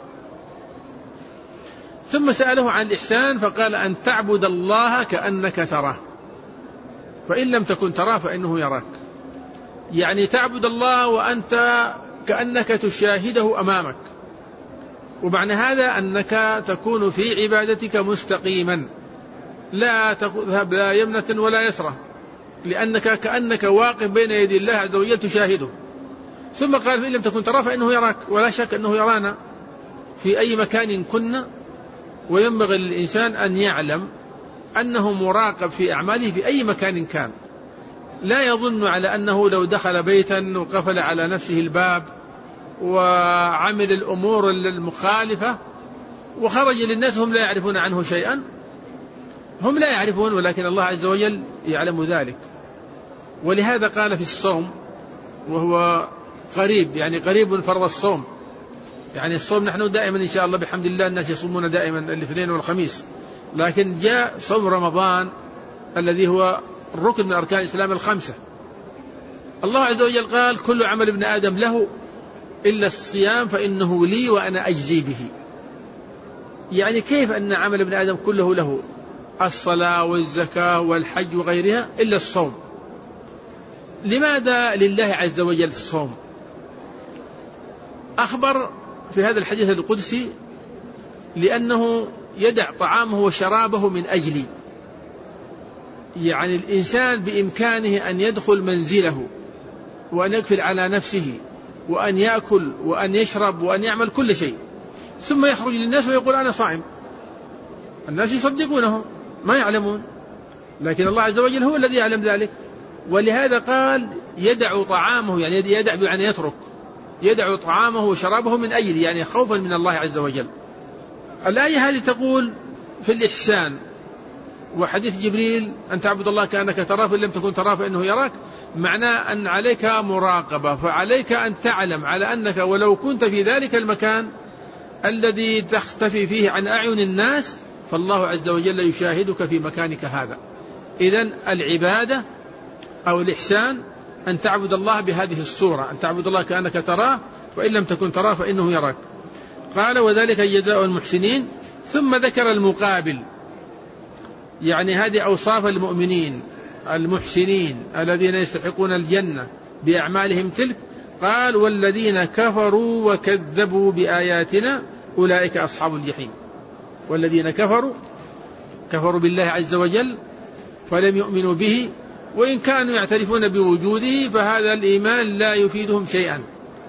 ثم سأله عن الإحسان فقال أن تعبد الله كأنك تراه فإن لم تكن تراه فإنه يراك، يعني تعبد الله وأنت كأنك تشاهده أمامك. ومعنى هذا أنك تكون في عبادتك مستقيما لا تذهب لا يمنة ولا يسرى، لأنك كأنك واقف بين يدي الله عز وجل تشاهده. ثم قال فإن لم تكن تراه فإنه يراك، ولا شك أنه يرانا في أي مكان كنا. وينبغي للإنسان أن يعلم أنه مراقب في أعماله في أي مكان كان، لا يظن على أنه لو دخل بيتا وقفل على نفسه الباب وعمل الأمور المخالفة وخرج للناس هم لا يعرفون عنه شيئا. هم لا يعرفون، ولكن الله عز وجل يعلم ذلك. ولهذا قال في الصوم وهو قريب، يعني قريب فرض الصوم، يعني الصوم نحن دائما إن شاء الله بحمد الله الناس يصومون دائما الاثنين والخميس، لكن جاء صوم رمضان الذي هو الركن من أركان الإسلام الخمسة. الله عز وجل قال كل عمل ابن آدم له إلا الصيام فإنه لي وأنا أجزي به. يعني كيف أن عمل ابن آدم كله له، الصلاة والزكاة والحج وغيرها، إلا الصوم؟ لماذا لله عز وجل الصوم؟ أخبر في هذا الحديث القدسي لأنه يدع طعامه وشرابه من أجلي. يعني الإنسان بإمكانه أن يدخل منزله وأن يقفل على نفسه وأن يأكل وأن يشرب وأن يعمل كل شيء، ثم يخرج للناس ويقول أنا صائم. الناس يصدقونه ما يعلمون، لكن الله عز وجل هو الذي يعلم ذلك. ولهذا قال يدع طعامه، يعني يدع بمعنى يترك، يدع طعامه وشرابه من أجل، يعني خوفا من الله عز وجل. الآية هذه تقول في الإحسان وحديث جبريل أن تعبد الله كأنك تراه فإن لم تكن تراه فإنه يراك، معناه أن عليك مراقبة، فعليك أن تعلم على أنك ولو كنت في ذلك المكان الذي تختفي فيه عن أعين الناس فالله عز وجل يشاهدك في مكانك هذا. إذن العبادة أو الإحسان أن تعبد الله بهذه الصورة، أن تعبد الله كأنك تراه وإن لم تكن تراه فإنه يراك. قال وذلك جزاء المحسنين. ثم ذكر المقابل، يعني هذه أوصاف المؤمنين المحسنين الذين يستحقون الجنة بأعمالهم تلك. قال والذين كفروا وكذبوا بآياتنا أولئك أصحاب الجحيم. والذين كفروا بالله عز وجل فلم يؤمنوا به، وإن كانوا يعترفون بوجوده فهذا الإيمان لا يفيدهم شيئا،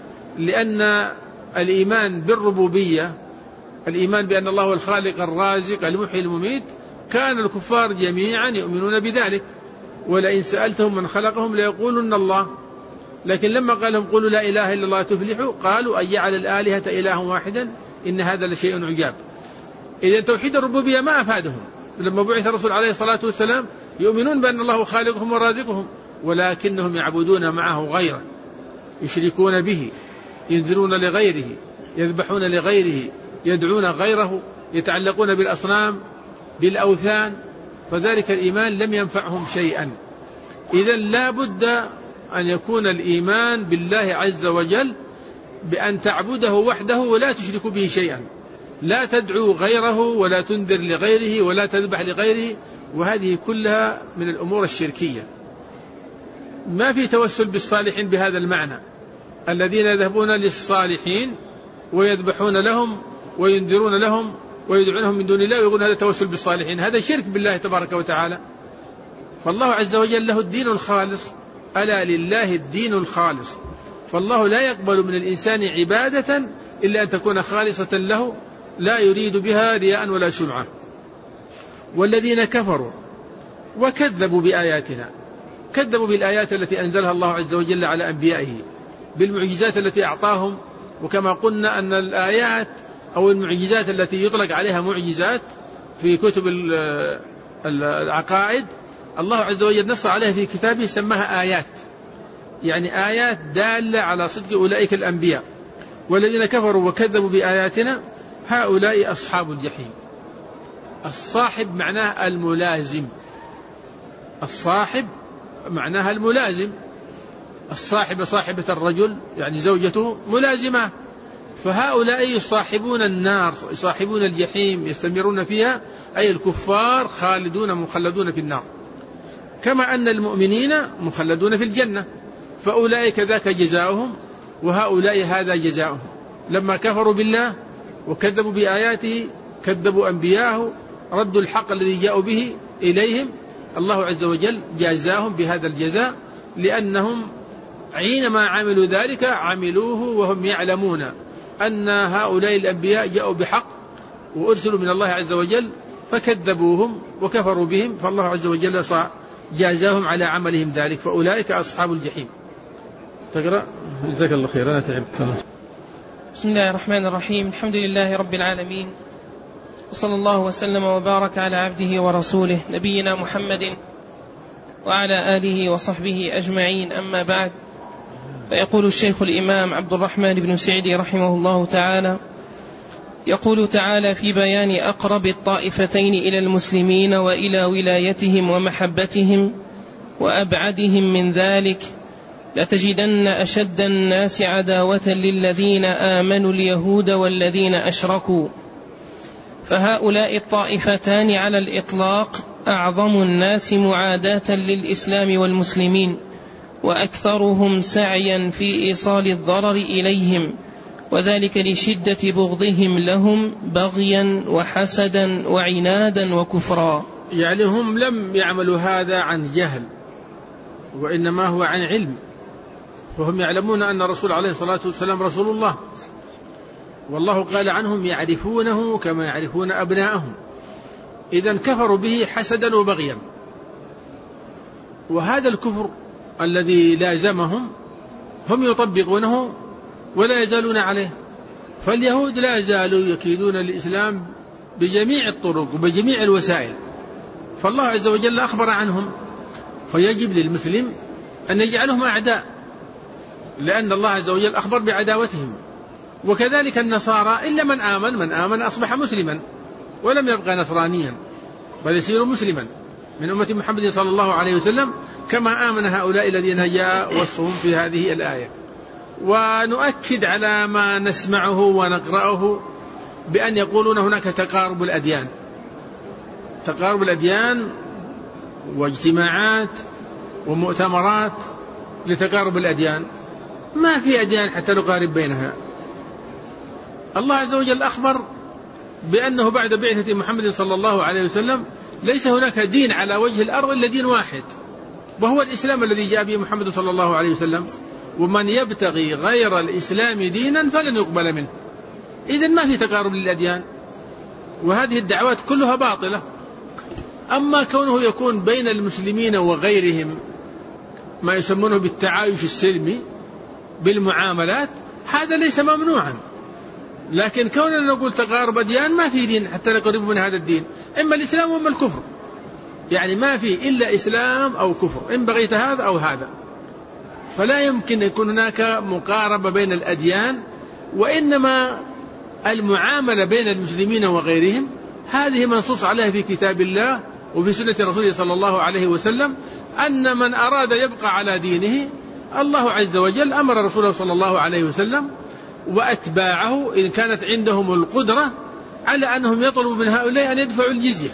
لأن الإيمان بالربوبية، الإيمان بأن الله هو الخالق الرازق المحيي المميت، كان الكفار جميعا يؤمنون بذلك. ولئن سألتهم من خلقهم ليقولن الله. لكن لما قال لهم قولوا لا إله إلا الله تفلحوا قالوا أن يجعل الآلهة إله واحدا إن هذا لشيء عجاب. إذن توحيد الربوبية ما أفادهم. لما بعث الرسول عليه الصلاة والسلام يؤمنون بأن الله خالقهم ورازقهم، ولكنهم يعبدون معه غيره، يشركون به، ينذرون لغيره، يذبحون لغيره، يدعون غيره، يتعلقون بالأصنام بالأوثان، فذلك الإيمان لم ينفعهم شيئا. إذن لا بد أن يكون الإيمان بالله عز وجل بأن تعبده وحده ولا تشرك به شيئا، لا تدعو غيره ولا تنذر لغيره ولا تذبح لغيره، وهذه كلها من الأمور الشركية. ما في توسل بالصالحين بهذا المعنى، الذين يذهبون للصالحين ويذبحون لهم وينذرون لهم ويدعونهم من دون الله ويقولون هذا توسل بالصالحين، هذا شرك بالله تبارك وتعالى. فالله عز وجل له الدين الخالص، ألا لله الدين الخالص، فالله لا يقبل من الإنسان عبادة إلا أن تكون خالصة له، لا يريد بها رياء ولا سمعة. والذين كفروا وكذبوا بآياتنا، كذبوا بالآيات التي أنزلها الله عز وجل على أنبيائه، بالمعجزات التي أعطاهم. وكما قلنا أن الآيات أو المعجزات التي يطلق عليها معجزات في كتب العقائد الله عز وجل نص عليها في كتابه سماها آيات، يعني آيات دالة على صدق أولئك الأنبياء. والذين كفروا وكذبوا بآياتنا هؤلاء أصحاب الجحيم. الصاحب معناه الملازم، الصاحب معناها الملازم. الصاحبة صاحبة الرجل يعني زوجته ملازمة، فهؤلاء يصاحبون النار، يصاحبون الجحيم، يستمرون فيها، أي الكفار خالدون مخلدون في النار، كما أن المؤمنين مخلدون في الجنة. فأولئك ذاك جزاؤهم وهؤلاء هذا جزاؤهم. لما كفروا بالله وكذبوا بآياته كذبوا أنبياءه ردوا الحق الذي جاءوا به إليهم، الله عز وجل جازاهم بهذا الجزاء، لأنهم حينما عملوا ذلك عملوه وهم يعلمون أن هؤلاء الأنبياء جاءوا بحق وأرسلوا من الله عز وجل، فكذبوهم وكفروا بهم، فالله عز وجل جازاهم على عملهم ذلك، فأولئك أصحاب الجحيم. تقرأ؟ جزاك الله خير، أنا تعبت. بسم الله الرحمن الرحيم. الحمد لله رب العالمين، وصلى الله وسلم وبارك على عبده ورسوله نبينا محمد وعلى آله وصحبه أجمعين. أما بعد، فيقول الشيخ الإمام عبد الرحمن بن سعدي رحمه الله تعالى: يقول تعالى في بيان أقرب الطائفتين إلى المسلمين وإلى ولايتهم ومحبتهم وأبعدهم من ذلك: لتجدن أشد الناس عداوة للذين آمنوا اليهود والذين أشركوا. فهؤلاء الطائفتان على الإطلاق أعظم الناس معاداة للإسلام والمسلمين، وأكثرهم سعيا في إيصال الضرر إليهم، وذلك لشدة بغضهم لهم بغيا وحسدا وعنادا وكفرا. يعني هم لم يعملوا هذا عن جهل، وإنما هو عن علم، وهم يعلمون أن الرسول عليه الصلاة والسلام رسول الله، والله قال عنهم يعرفونه كما يعرفون أبناءهم. إذن كفروا به حسدا وبغيا، وهذا الكفر الذي لازمهم هم يطبقونه ولا يزالون عليه. فاليهود لا زالوا يكيدون الإسلام بجميع الطرق وبجميع الوسائل، فالله عز وجل أخبر عنهم، فيجب للمسلم أن يجعلهم أعداء، لأن الله عز وجل أخبر بعداوتهم. وكذلك النصارى، إلا من آمن أصبح مسلما ولم يبقى نصرانيا، بل يصير مسلما من أمة محمد صلى الله عليه وسلم، كما آمن هؤلاء الذين جاء وصفهم في هذه الآية. ونؤكد على ما نسمعه ونقرأه بأن يقولون هناك تقارب الأديان، تقارب الأديان واجتماعات ومؤتمرات لتقارب الأديان. ما في أديان حتى نقارب بينها. الله عز وجل أخبر بأنه بعد بعثة محمد صلى الله عليه وسلم ليس هناك دين على وجه الأرض إلا دين واحد، وهو الإسلام الذي جاء به محمد صلى الله عليه وسلم، ومن يبتغي غير الإسلام دينا فلن يقبل منه. إذن ما في تقارب للأديان، وهذه الدعوات كلها باطلة. أما كونه يكون بين المسلمين وغيرهم ما يسمونه بالتعايش السلمي بالمعاملات، هذا ليس ممنوعا. لكن كوننا نقول تقارب أديان، ما في دين حتى نقرب من هذا الدين، إما الإسلام وإما الكفر، يعني ما في إلا إسلام أو كفر، إن بغيت هذا أو هذا. فلا يمكن يكون هناك مقاربة بين الأديان، وإنما المعاملة بين المسلمين وغيرهم هذه منصوص عليها في كتاب الله وفي سنة رسوله صلى الله عليه وسلم، أن من أراد يبقى على دينه الله عز وجل أمر رسوله صلى الله عليه وسلم وأتباعه إن كانت عندهم القدرة على أنهم يطلبوا من هؤلاء أن يدفعوا الجزية،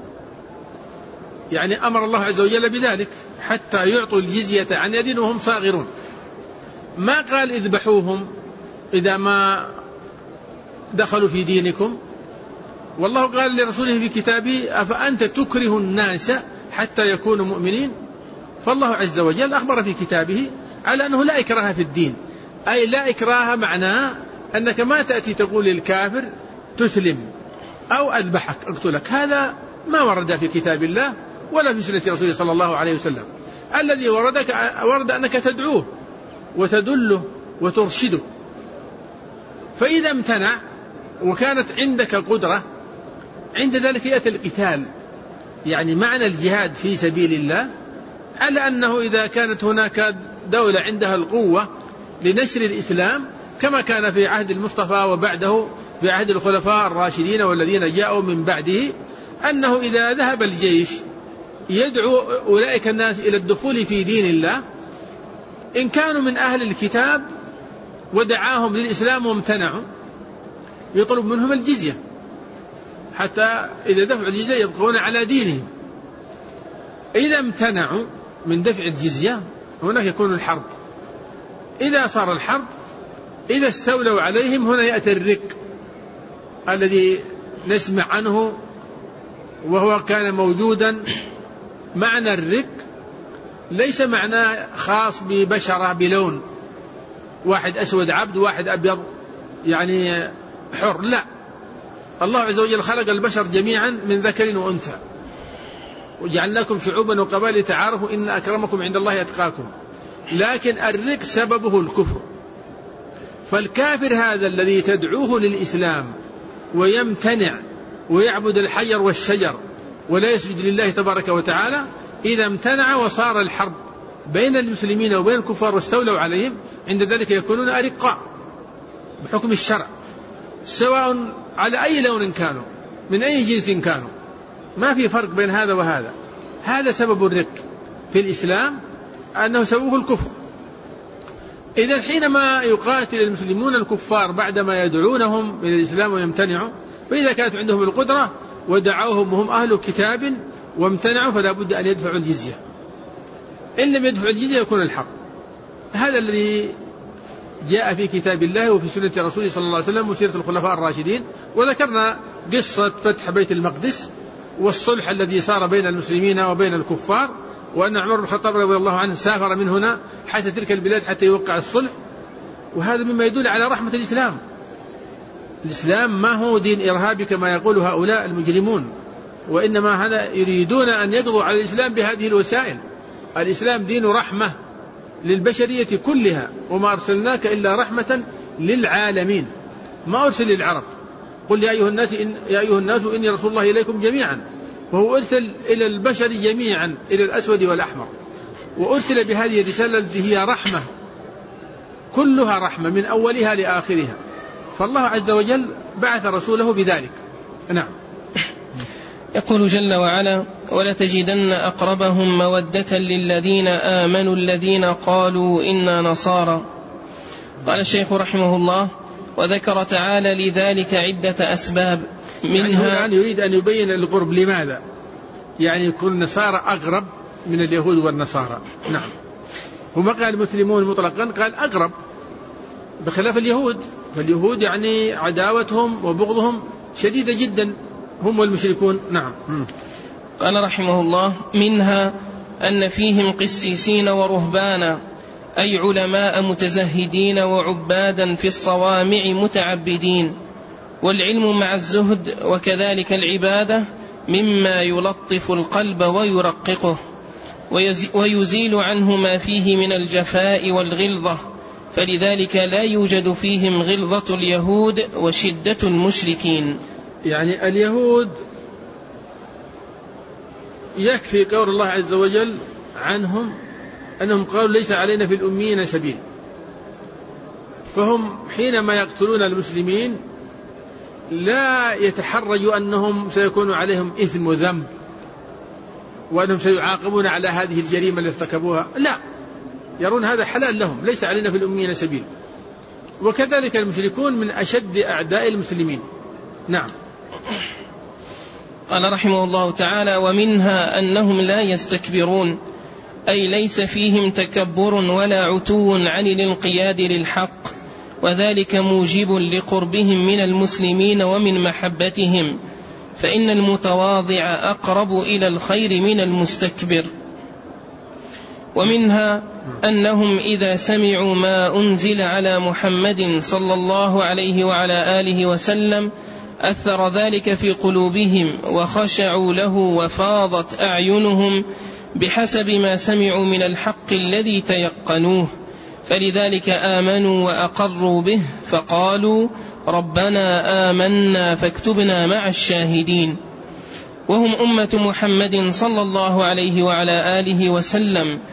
يعني أمر الله عز وجل بذلك حتى يعطوا الجزية عن يد وهم صاغرون. ما قال اذبحوهم إذا ما دخلوا في دينكم، والله قال لرسوله في كتابه أفأنت تكره الناس حتى يكونوا مؤمنين. فالله عز وجل أخبر في كتابه على أنه لا إكراه في الدين، أي لا إكراه معناه أنك ما تأتي تقول للكافر تسلم أو أذبحك أقتلك، هذا ما ورد في كتاب الله ولا في سنة رسوله صلى الله عليه وسلم. الذي ورد أنك تدعوه وتدله وترشده. فإذا امتنع وكانت عندك قدرة، عند ذلك يأتي القتال، يعني معنى الجهاد في سبيل الله على أنه إذا كانت هناك دولة عندها القوة لنشر الإسلام كما كان في عهد المصطفى وبعده في عهد الخلفاء الراشدين والذين جاءوا من بعده، أنه إذا ذهب الجيش يدعو أولئك الناس إلى الدخول في دين الله، إن كانوا من أهل الكتاب ودعاهم للإسلام وامتنعوا يطلب منهم الجزية، حتى إذا دفعوا الجزية يبقون على دينهم. إذا امتنعوا من دفع الجزية هناك يكون الحرب. إذا صار الحرب، إذا استولوا عليهم، هنا يأتي الرق الذي نسمع عنه وهو كان موجودا. معنى الرق ليس معناه خاص ببشرة بلون، واحد أسود عبد واحد أبيض يعني حر، لا، الله عز وجل خلق البشر جميعا من ذكر وأنثى، وجعلناكم شعوبا وقبائل تعارفوا إن أكرمكم عند الله أتقاكم. لكن الرق سببه الكفر، فالكافر هذا الذي تدعوه للإسلام ويمتنع ويعبد الحجر والشجر ولا يسجد لله تبارك وتعالى، إذا امتنع وصار الحرب بين المسلمين وبين الكفار واستولوا عليهم، عند ذلك يكونون أرقاء بحكم الشرع، سواء على أي لون كانوا من أي جنس كانوا، ما في فرق بين هذا وهذا. هذا سبب الرق في الإسلام، أنه سببه الكفر. إذا حينما يقاتل المسلمون الكفار بعدما يدعونهم إلى الإسلام ويمتنعوا، فإذا كانت عندهم القدرة ودعوهم وهم أهل كتاب وامتنعوا فلا بد أن يدفعوا الجزية، إن لم يدفعوا الجزية يكون الحق. هذا الذي جاء في كتاب الله وفي سنة رسوله صلى الله عليه وسلم وسيرة الخلفاء الراشدين. وذكرنا قصة فتح بيت المقدس والصلح الذي صار بين المسلمين وبين الكفار، وأن عمر بن الخطاب رضي الله عنه سافر من هنا حتى تلك البلاد حتى يوقع الصلح. وهذا مما يدل على رحمة الإسلام. الإسلام ما هو دين إرهابي كما يقول هؤلاء المجرمون، وإنما هذا يريدون أن يقضوا على الإسلام بهذه الوسائل. الإسلام دين رحمة للبشرية كلها، وما أرسلناك إلا رحمة للعالمين، ما أرسل للعرب. قل يا أيها الناس إني رسول الله إليكم جميعا، وهو أرسل إلى البشر جميعا، إلى الأسود والأحمر، وأرسل بهذه الرسالة التي هي رحمة، كلها رحمة من أولها لآخرها. فالله عز وجل بعث رسوله بذلك. نعم. يقول جل وعلا: ولتجدن أقربهم مودة للذين آمنوا الذين قالوا إنا نصارى. قال الشيخ رحمه الله: وذكر تعالى لذلك عدة أسباب، منها يعني يريد أن يبين القرب. لماذا؟ يعني يكون النصارى أقرب من اليهود والنصارى. نعم. وما قال المسلمون مطلقا، قال أقرب، بخلاف اليهود، فاليهود يعني عداوتهم وبغضهم شديدة جدا هم والمشركون. نعم. قال رحمه الله: منها أن فيهم قسيسين ورهبانا، أي علماء متزهدين وعبادا في الصوامع متعبدين، والعلم مع الزهد وكذلك العبادة مما يلطف القلب ويرققه ويزيل عنه ما فيه من الجفاء والغلظة، فلذلك لا يوجد فيهم غلظة اليهود وشدة المشركين. يعني اليهود يكفي قول الله عز وجل عنهم أنهم قالوا ليس علينا في الأميين سبيل، فهم حينما يقتلون المسلمين لا يتحرجوا أنهم سيكون عليهم إثم وذنب وأنهم سيعاقبون على هذه الجريمة اللي ارتكبوها، لا، يرون هذا حلال لهم، ليس علينا في الأميين سبيل. وكذلك المشركون من أشد أعداء المسلمين. نعم. قال رحمه الله تعالى: ومنها أنهم لا يستكبرون، أي ليس فيهم تكبر ولا عتو عن الانقياد للحق، وذلك موجب لقربهم من المسلمين ومن محبتهم، فإن المتواضع أقرب إلى الخير من المستكبر. ومنها أنهم إذا سمعوا ما أنزل على محمد صلى الله عليه وعلى آله وسلم أثر ذلك في قلوبهم وخشعوا له وفاضت أعينهم بحسب ما سمعوا من الحق الذي تيقنوه، فلذلك آمنوا وأقروا به، فقالوا: ربنا آمنا فاكتبنا مع الشاهدين. وهم أمة محمد صلى الله عليه وعلى آله وسلم،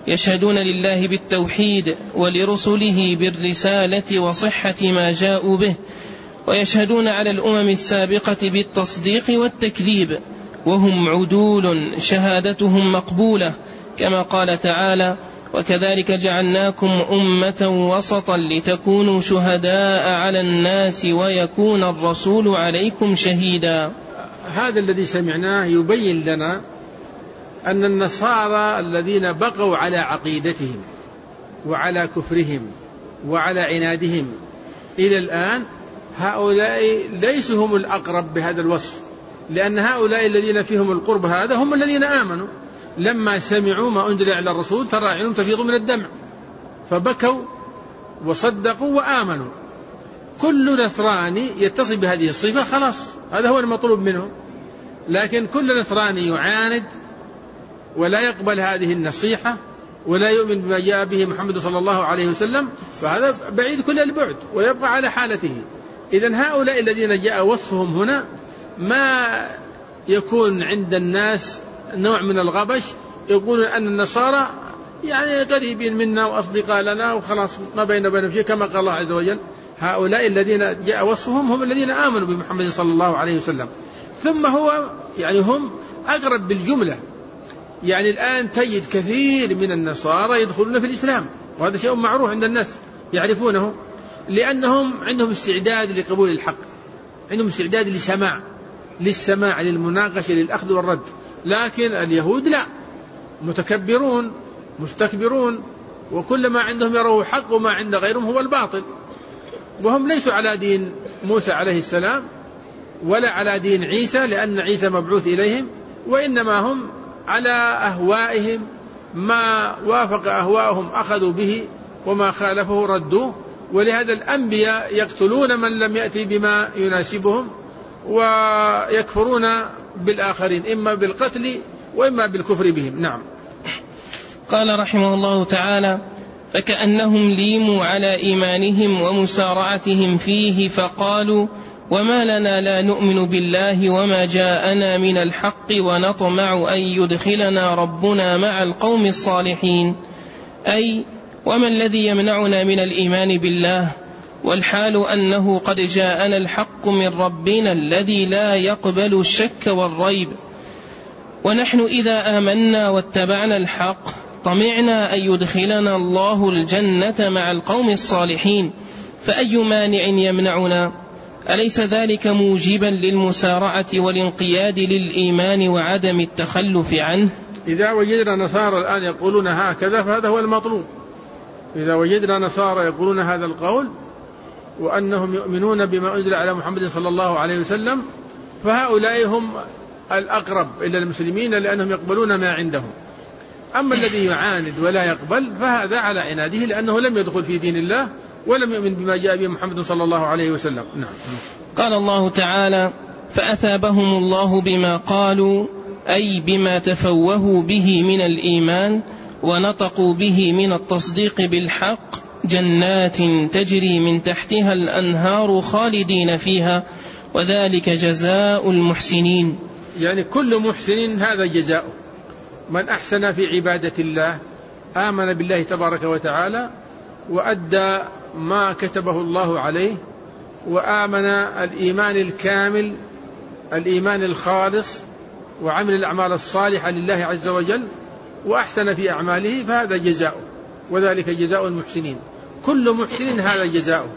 يشهدون لله بالتوحيد ولرسله بالرسالة وصحة ما جاءوا به، ويشهدون على الأمم السابقة بالتصديق والتكذيب، وهم عدول شهادتهم مقبولة، كما قال تعالى: وكذلك جعلناكم أمة وسطا لتكونوا شهداء على الناس ويكون الرسول عليكم شهيدا. هذا الذي سمعناه يبين لنا أن النصارى الذين بقوا على عقيدتهم وعلى كفرهم وعلى عنادهم إلى الآن، هؤلاء ليسوا هم الأقرب بهذا الوصف، لأن هؤلاء الذين فيهم القرب هذا هم الذين آمنوا لما سمعوا ما أنزل على الرسول ترى أعينهم تفيض من الدمع، فبكوا وصدقوا وآمنوا. كل نصراني يتصل بهذه الصفة خلاص، هذا هو المطلوب منه. لكن كل نصراني يعاند ولا يقبل هذه النصيحة ولا يؤمن بما جاء به محمد صلى الله عليه وسلم، فهذا بعيد كل البعد ويبقى على حالته. إذن هؤلاء الذين جاء وصفهم هنا ما يكون عند الناس نوع من الغبش، يقولون أن النصارى يعني قريبين منا وأصدقاء لنا وخلاص ما بيننا شيء، كما قال الله عز وجل: هؤلاء الذين جاء وصفهم هم الذين آمنوا بمحمد صلى الله عليه وسلم. ثم هو يعني هم أقرب بالجملة. يعني الآن تجد كثير من النصارى يدخلون في الإسلام، وهذا شيء معروف عند الناس يعرفونه، لأنهم عندهم استعداد لقبول الحق، عندهم استعداد للسماع للمناقشة للأخذ والرد. لكن اليهود لا، متكبرون مستكبرون، وكل ما عندهم يروه حق وما عند غيرهم هو الباطل، وهم ليسوا على دين موسى عليه السلام ولا على دين عيسى، لأن عيسى مبعوث إليهم، وإنما هم على أهوائهم، ما وافق أهواءهم أخذوا به وما خالفه ردوه. ولهذا الأنبياء يقتلون من لم يأتي بما يناسبهم ويكفرون بالآخرين، إما بالقتل وإما بالكفر بهم. نعم. قال رحمه الله تعالى: فكأنهم ليموا على إيمانهم ومسارعتهم فيه، فقالوا: وما لنا لا نؤمن بالله وما جاءنا من الحق ونطمع أن يدخلنا ربنا مع القوم الصالحين. أي وما الذي يمنعنا من الإيمان بالله والحال أنه قد جاءنا الحق من ربنا الذي لا يقبل الشك والريب، ونحن إذا آمنا واتبعنا الحق طمعنا أن يدخلنا الله الجنة مع القوم الصالحين، فأي مانع يمنعنا؟ أليس ذلك موجبا للمسارعة والانقياد للإيمان وعدم التخلف عنه؟ إذا وجدنا نصارى الآن يقولون هكذا فهذا هو المطلوب. إذا وجدنا نصارى يقولون هذا القول وأنهم يؤمنون بما أنزل على محمد صلى الله عليه وسلم، فهؤلاء هم الأقرب إلى المسلمين، لأنهم يقبلون ما عندهم. أما الذي يعاند ولا يقبل فهذا على عناده، لأنه لم يدخل في دين الله ولم يؤمن بما جاء به محمد صلى الله عليه وسلم. نعم. قال الله تعالى: فأثابهم الله بما قالوا، أي بما تفوهوا به من الإيمان ونطقوا به من التصديق بالحق، جنات تجري من تحتها الأنهار خالدين فيها، وذلك جزاء المحسنين. يعني كل محسن هذا جزاؤه، من أحسن في عبادة الله، آمن بالله تبارك وتعالى وأدى ما كتبه الله عليه، وآمن الإيمان الكامل الإيمان الخالص، وعمل الأعمال الصالحة لله عز وجل وأحسن في أعماله، فهذا جزاؤه، وذلك جزاء المحسنين. كل محسن هذا جزاؤه.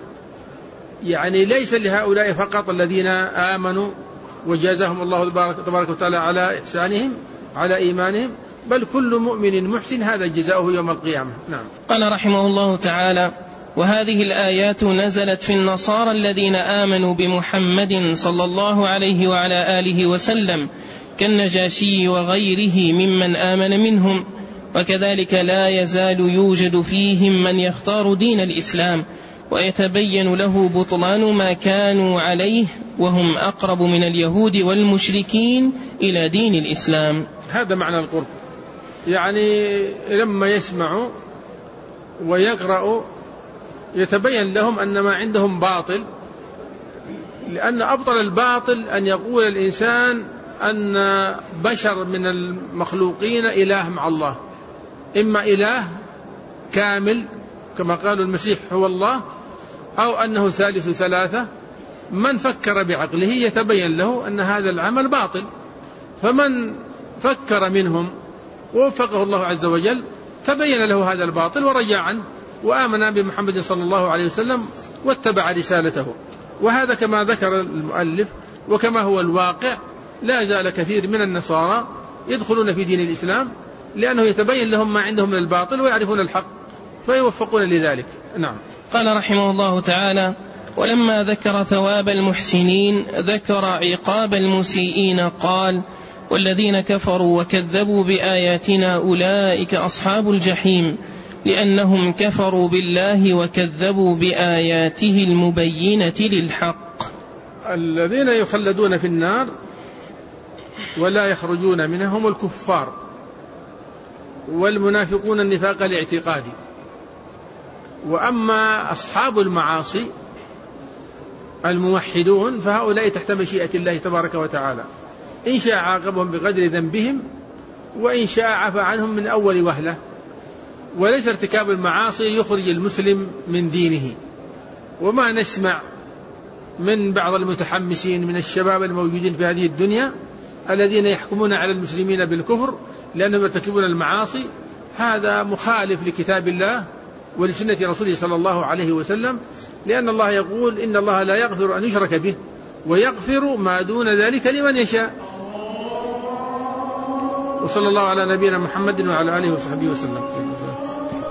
يعني ليس لهؤلاء فقط الذين آمنوا وجازهم الله تبارك وتعالى على إحسانهم على إيمانهم، بل كل مؤمن محسن هذا جزاؤه يوم القيامة. نعم. قال رحمه الله تعالى: وهذه الآيات نزلت في النصارى الذين آمنوا بمحمد صلى الله عليه وعلى آله وسلم كالنجاشي وغيره ممن آمن منهم، وكذلك لا يزال يوجد فيهم من يختار دين الإسلام ويتبين له بطلان ما كانوا عليه، وهم أقرب من اليهود والمشركين إلى دين الإسلام. هذا معنى القرب، يعني لما يسمعوا ويقرأوا يتبين لهم أن ما عندهم باطل، لأن أبطل الباطل أن يقول الإنسان أن بشر من المخلوقين إله مع الله، إما إله كامل كما قالوا المسيح هو الله، أو أنه ثالث ثلاثة. من فكر بعقله يتبين له أن هذا العمل باطل، فمن فكر منهم ووفقه الله عز وجل تبين له هذا الباطل ورجع عنه وآمن بمحمد صلى الله عليه وسلم واتبع رسالته. وهذا كما ذكر المؤلف وكما هو الواقع، لا زال كثير من النصارى يدخلون في دين الإسلام لأنه يتبين لهم ما عندهم من الباطل ويعرفون الحق فيوفقون لذلك. نعم. قال رحمه الله تعالى: ولما ذكر ثواب المحسنين ذكر عقاب المسيئين قال: والذين كفروا وكذبوا بآياتنا أولئك أصحاب الجحيم لأنهم كفروا بالله وكذبوا بآياته المبينة للحق. الذين يخلدون في النار ولا يخرجون منها هم الكفار والمنافقون النفاق الاعتقادي. وأما أصحاب المعاصي الموحدون فهؤلاء تحت مشيئة الله تبارك وتعالى، إن شاء عاقبهم بقدر ذنبهم وإن شاء عفى عنهم من أول وهلة. وليس ارتكاب المعاصي يخرج المسلم من دينه. وما نسمع من بعض المتحمسين من الشباب الموجودين في هذه الدنيا الذين يحكمون على المسلمين بالكفر لأنهم يرتكبون المعاصي، هذا مخالف لكتاب الله ولسنة رسوله صلى الله عليه وسلم، لأن الله يقول: إن الله لا يغفر أن يشرك به ويغفر ما دون ذلك لمن يشاء. وصلى الله على نبينا محمد وعلى آله وصحبه وسلم.